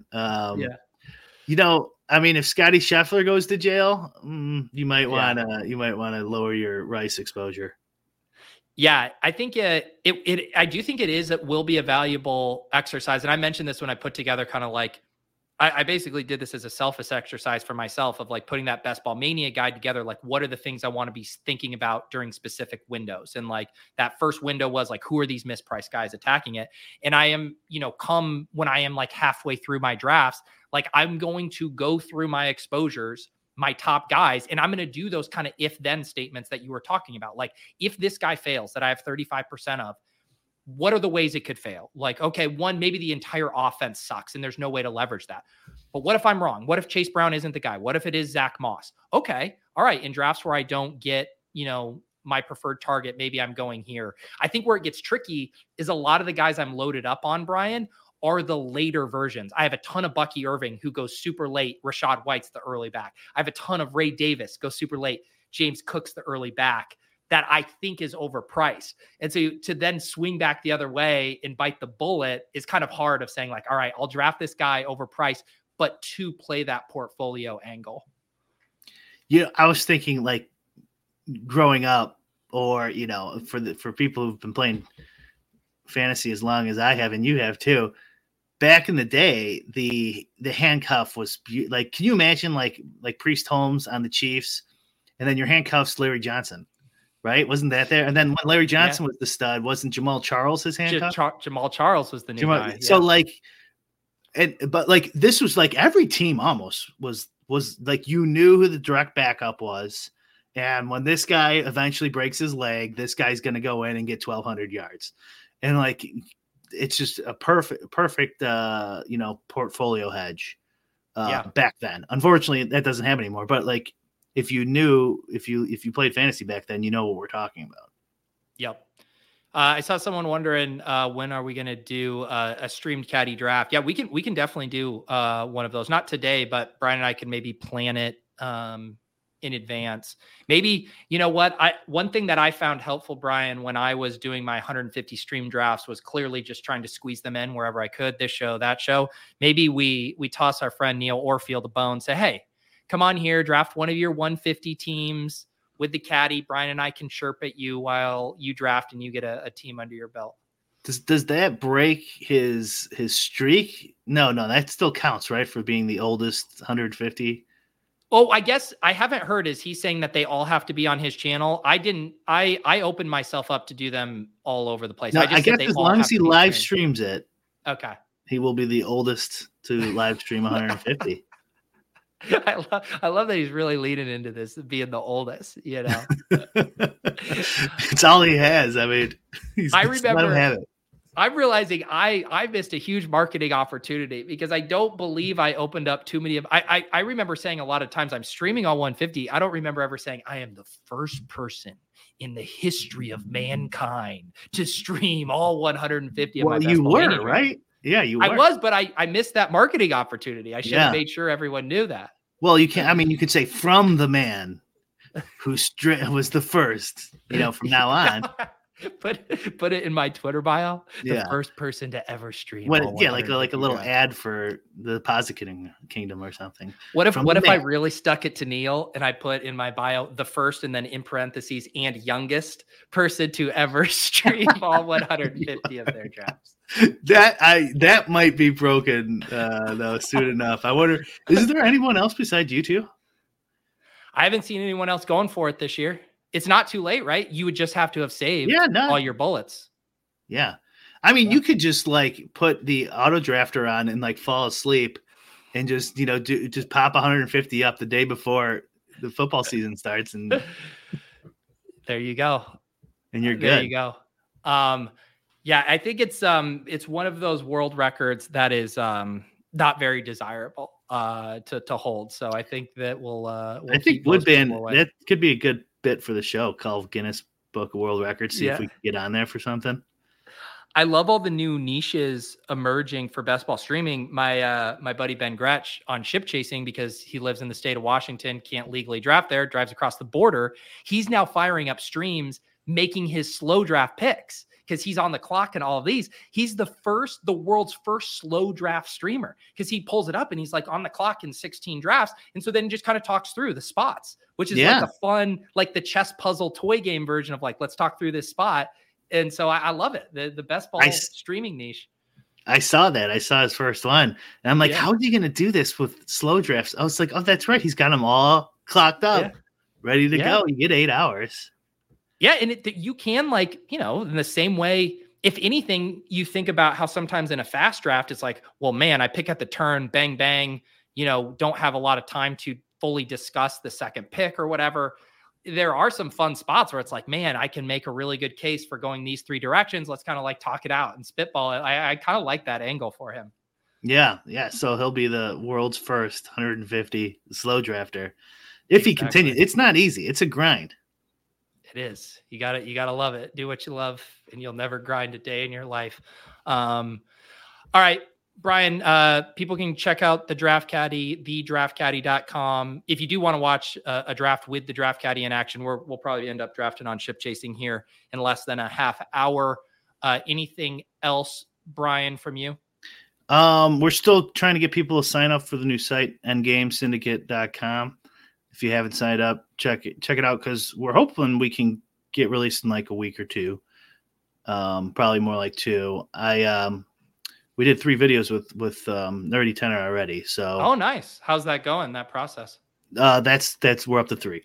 I mean, if Scotty Scheffler goes to jail, you might want to lower your Rice exposure. Yeah, I think I do think it will be a valuable exercise. And I mentioned this when I put together kind of like, I basically did this as a selfish exercise for myself of like putting that Best Ball Mania guide together. Like, what are the things I want to be thinking about during specific windows? And like that first window was like, who are these mispriced guys attacking it? And I am, come when I am like halfway through my drafts, like I'm going to go through my exposures, my top guys, and I'm going to do those kind of if-then statements that you were talking about. Like, if this guy fails that I have 35% of, what are the ways it could fail? Like, okay, one, maybe the entire offense sucks and there's no way to leverage that. But what if I'm wrong? What if Chase Brown isn't the guy? What if it is Zach Moss? Okay. All right. In drafts where I don't get, my preferred target, maybe I'm going here. I think where it gets tricky is a lot of the guys I'm loaded up on, Brian, are the later versions. I have a ton of Bucky Irving who goes super late. Rashad White's the early back. I have a ton of Ray Davis, goes super late. James Cook's the early back. That I think is overpriced. And so to then swing back the other way and bite the bullet is kind of hard of saying like, all right, I'll draft this guy overpriced, but to play that portfolio angle. I was thinking like growing up or, for people who've been playing fantasy as long as I have, and you have too, back in the day, the handcuff was like, can you imagine like Priest Holmes on the Chiefs, and then your handcuffs Larry Johnson, right? Wasn't that there? And then when Larry Johnson was the stud, wasn't Jamal Charles his handcuff? Jamal Charles was the new guy. So like, but like this was like every team almost was like, you knew who the direct backup was, and when this guy eventually breaks his leg, this guy's going to go in and get 1,200 yards, and like. It's just a perfect, portfolio hedge back then. Unfortunately, that doesn't happen anymore. But like, if you played fantasy back then, you know what we're talking about. Yep. I saw someone wondering when are we going to do a streamed caddy draft? Yeah, we can definitely do one of those. Not today, but Brian and I can maybe plan it in advance. Maybe, you know what? One thing that I found helpful, Brian, when I was doing my 150 stream drafts was clearly just trying to squeeze them in wherever I could, this show, that show. Maybe we toss our friend Neil Orfield a bone, say, hey, come on here, draft one of your 150 teams with the caddy. Brian and I can chirp at you while you draft and you get a team under your belt. Does that break his streak? No, that still counts, right? For being the oldest 150. Oh, I guess I haven't heard. Is he saying that they all have to be on his channel? I didn't. I opened myself up to do them all over the place. No, I guess as long as he live streams it, okay, he will be the oldest to live stream 150. I love that he's really leaning into this, being the oldest. You know, it's all he has. I mean, I remember. I'm realizing I missed a huge marketing opportunity because I don't believe I opened up too many of. I remember saying a lot of times I'm streaming all 150. I don't remember ever saying I am the first person in the history of mankind to stream all 150 of my best. You ball were anyway. Right? Yeah, you were. I was, but I missed that marketing opportunity. I should have made sure everyone knew that. Well, you can't. I mean, you could say from the man who was the first. From now on. Put it in my Twitter bio. The first person to ever stream. Like a little ad for the Posit Kingdom or something. What if I really stuck it to Neil and I put in my bio the first and then in parentheses and youngest person to ever stream all 150 of their drafts? That might be broken though soon enough. I wonder, is there anyone else besides you two? I haven't seen anyone else going for it this year. It's not too late, right? You would just have to have saved all your bullets. Yeah. I mean, you could just like put the auto drafter on and like fall asleep and just, just pop 150 up the day before the football season starts. And there you go. And you're good. There you go. Yeah, I think it's one of those world records that is not very desirable to hold. So I think that we'll I think Woodband, that could be a good bit for the show called Guinness Book of World Records. See if we can get on there for something. I love all the new niches emerging for best ball streaming. My buddy Ben Gretsch on Ship Chasing, because he lives in the state of Washington, can't legally draft there, drives across the border. He's now firing up streams, making his slow draft picks because he's on the clock and all of these. He's the world's first slow draft streamer because he pulls it up and he's like on the clock in 16 drafts. And so then just kind of talks through the spots, which is like a fun, like the chess puzzle toy game version of like, let's talk through this spot. And so I love it. The best ball streaming niche. I saw that. I saw his first one. And I'm like, how is he going to do this with slow drafts? I was like, oh, that's right. He's got them all clocked up, ready to go. You get 8 hours. Yeah. And you can in the same way, if anything, you think about how sometimes in a fast draft, it's like, well, man, I pick at the turn, bang, bang, don't have a lot of time to fully discuss the second pick or whatever. There are some fun spots where it's like, man, I can make a really good case for going these 3 directions. Let's kind of like talk it out and spitball it. I kind of like that angle for him. Yeah. So he'll be the world's first 150 slow drafter. If he continues, it's not easy. It's a grind. It is. You gotta love it. Do what you love and you'll never grind a day in your life. All right, Brian, people can check out the Draft Caddy, thedraftcaddy.com. If you do want to watch a draft with the Draft Caddy in action, we'll probably end up drafting on Ship Chasing here in less than a half hour. Anything else, Brian, from you? We're still trying to get people to sign up for the new site, endgamesyndicate.com. If you haven't signed up, check it out, because we're hoping we can get released in like a week or two. Probably more like 2. we did 3 videos with Nerdy Tenor already. So oh, nice. How's that going? That process? That's we're up to 3.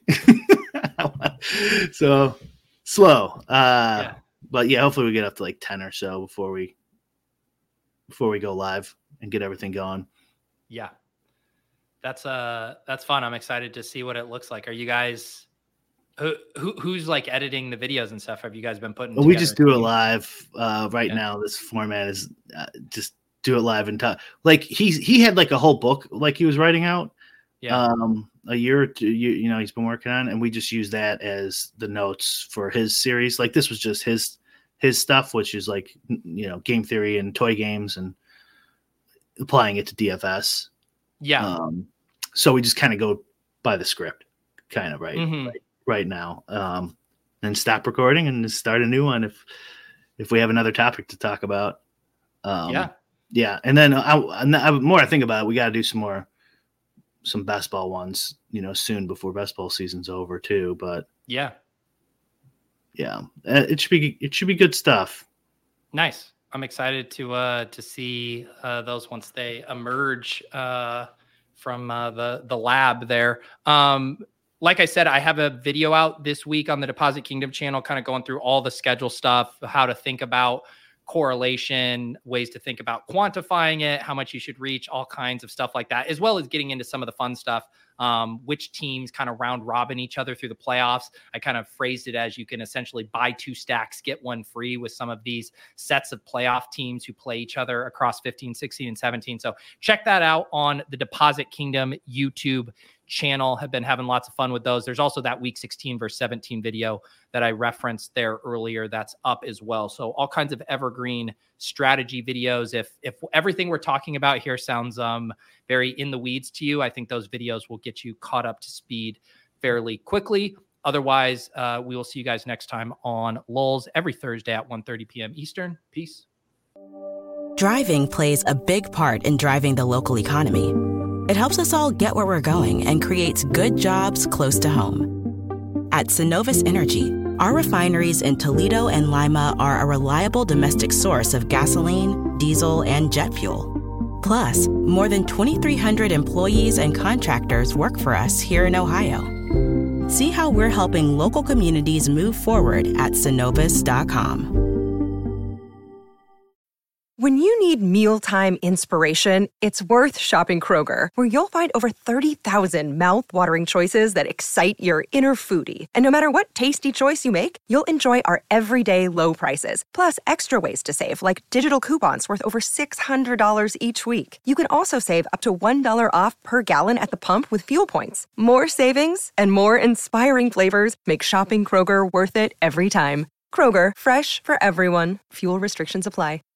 So slow. But yeah, hopefully we get up to like 10 or so before we go live and get everything going. Yeah. That's fun. I'm excited to see what it looks like. Are you guys who's like editing the videos and stuff? Have you guys been putting we just do it live right now. This format is just do it live and talk. Like he had like a whole book like he was writing out a year or 2 he's been working on, and we just use that as the notes for his series. Like this was just his stuff, which is like game theory and toy games and applying it to DFS. So we just kind of go by the script kind of right now, and stop recording and just start a new one if we have another topic to talk about. And then more I think about it, we got to do some best ball ones soon before best ball season's over too. But it should be good stuff. Nice. I'm excited to see those once they emerge from the lab there. Like I said, I have a video out this week on the Deposit Kingdom channel, kind of going through all the schedule stuff, how to think about correlation, ways to think about quantifying it, how much you should reach, all kinds of stuff like that, as well as getting into some of the fun stuff, which teams kind of round robin each other through the playoffs. I kind of phrased it as you can essentially buy 2 stacks, get 1 free with some of these sets of playoff teams who play each other across 15, 16, and 17. So check that out on the Deposit Kingdom YouTube channel. Have been having lots of fun with those. There's also that week 16 versus 17 video that I referenced there earlier that's up as well. So all kinds of evergreen strategy videos. If everything we're talking about here sounds very in the weeds to you, I think those videos will get you caught up to speed fairly quickly. Otherwise, we will see you guys next time on Lulz every Thursday at 1:30 p.m. Eastern. Peace. Driving plays a big part in driving the local economy. It helps us all get where we're going and creates good jobs close to home. At Synovus Energy, our refineries in Toledo and Lima are a reliable domestic source of gasoline, diesel, and jet fuel. Plus, more than 2,300 employees and contractors work for us here in Ohio. See how we're helping local communities move forward at Synovus.com. When you need mealtime inspiration, it's worth shopping Kroger, where you'll find over 30,000 mouth-watering choices that excite your inner foodie. And no matter what tasty choice you make, you'll enjoy our everyday low prices, plus extra ways to save, like digital coupons worth over $600 each week. You can also save up to $1 off per gallon at the pump with fuel points. More savings and more inspiring flavors make shopping Kroger worth it every time. Kroger, fresh for everyone. Fuel restrictions apply.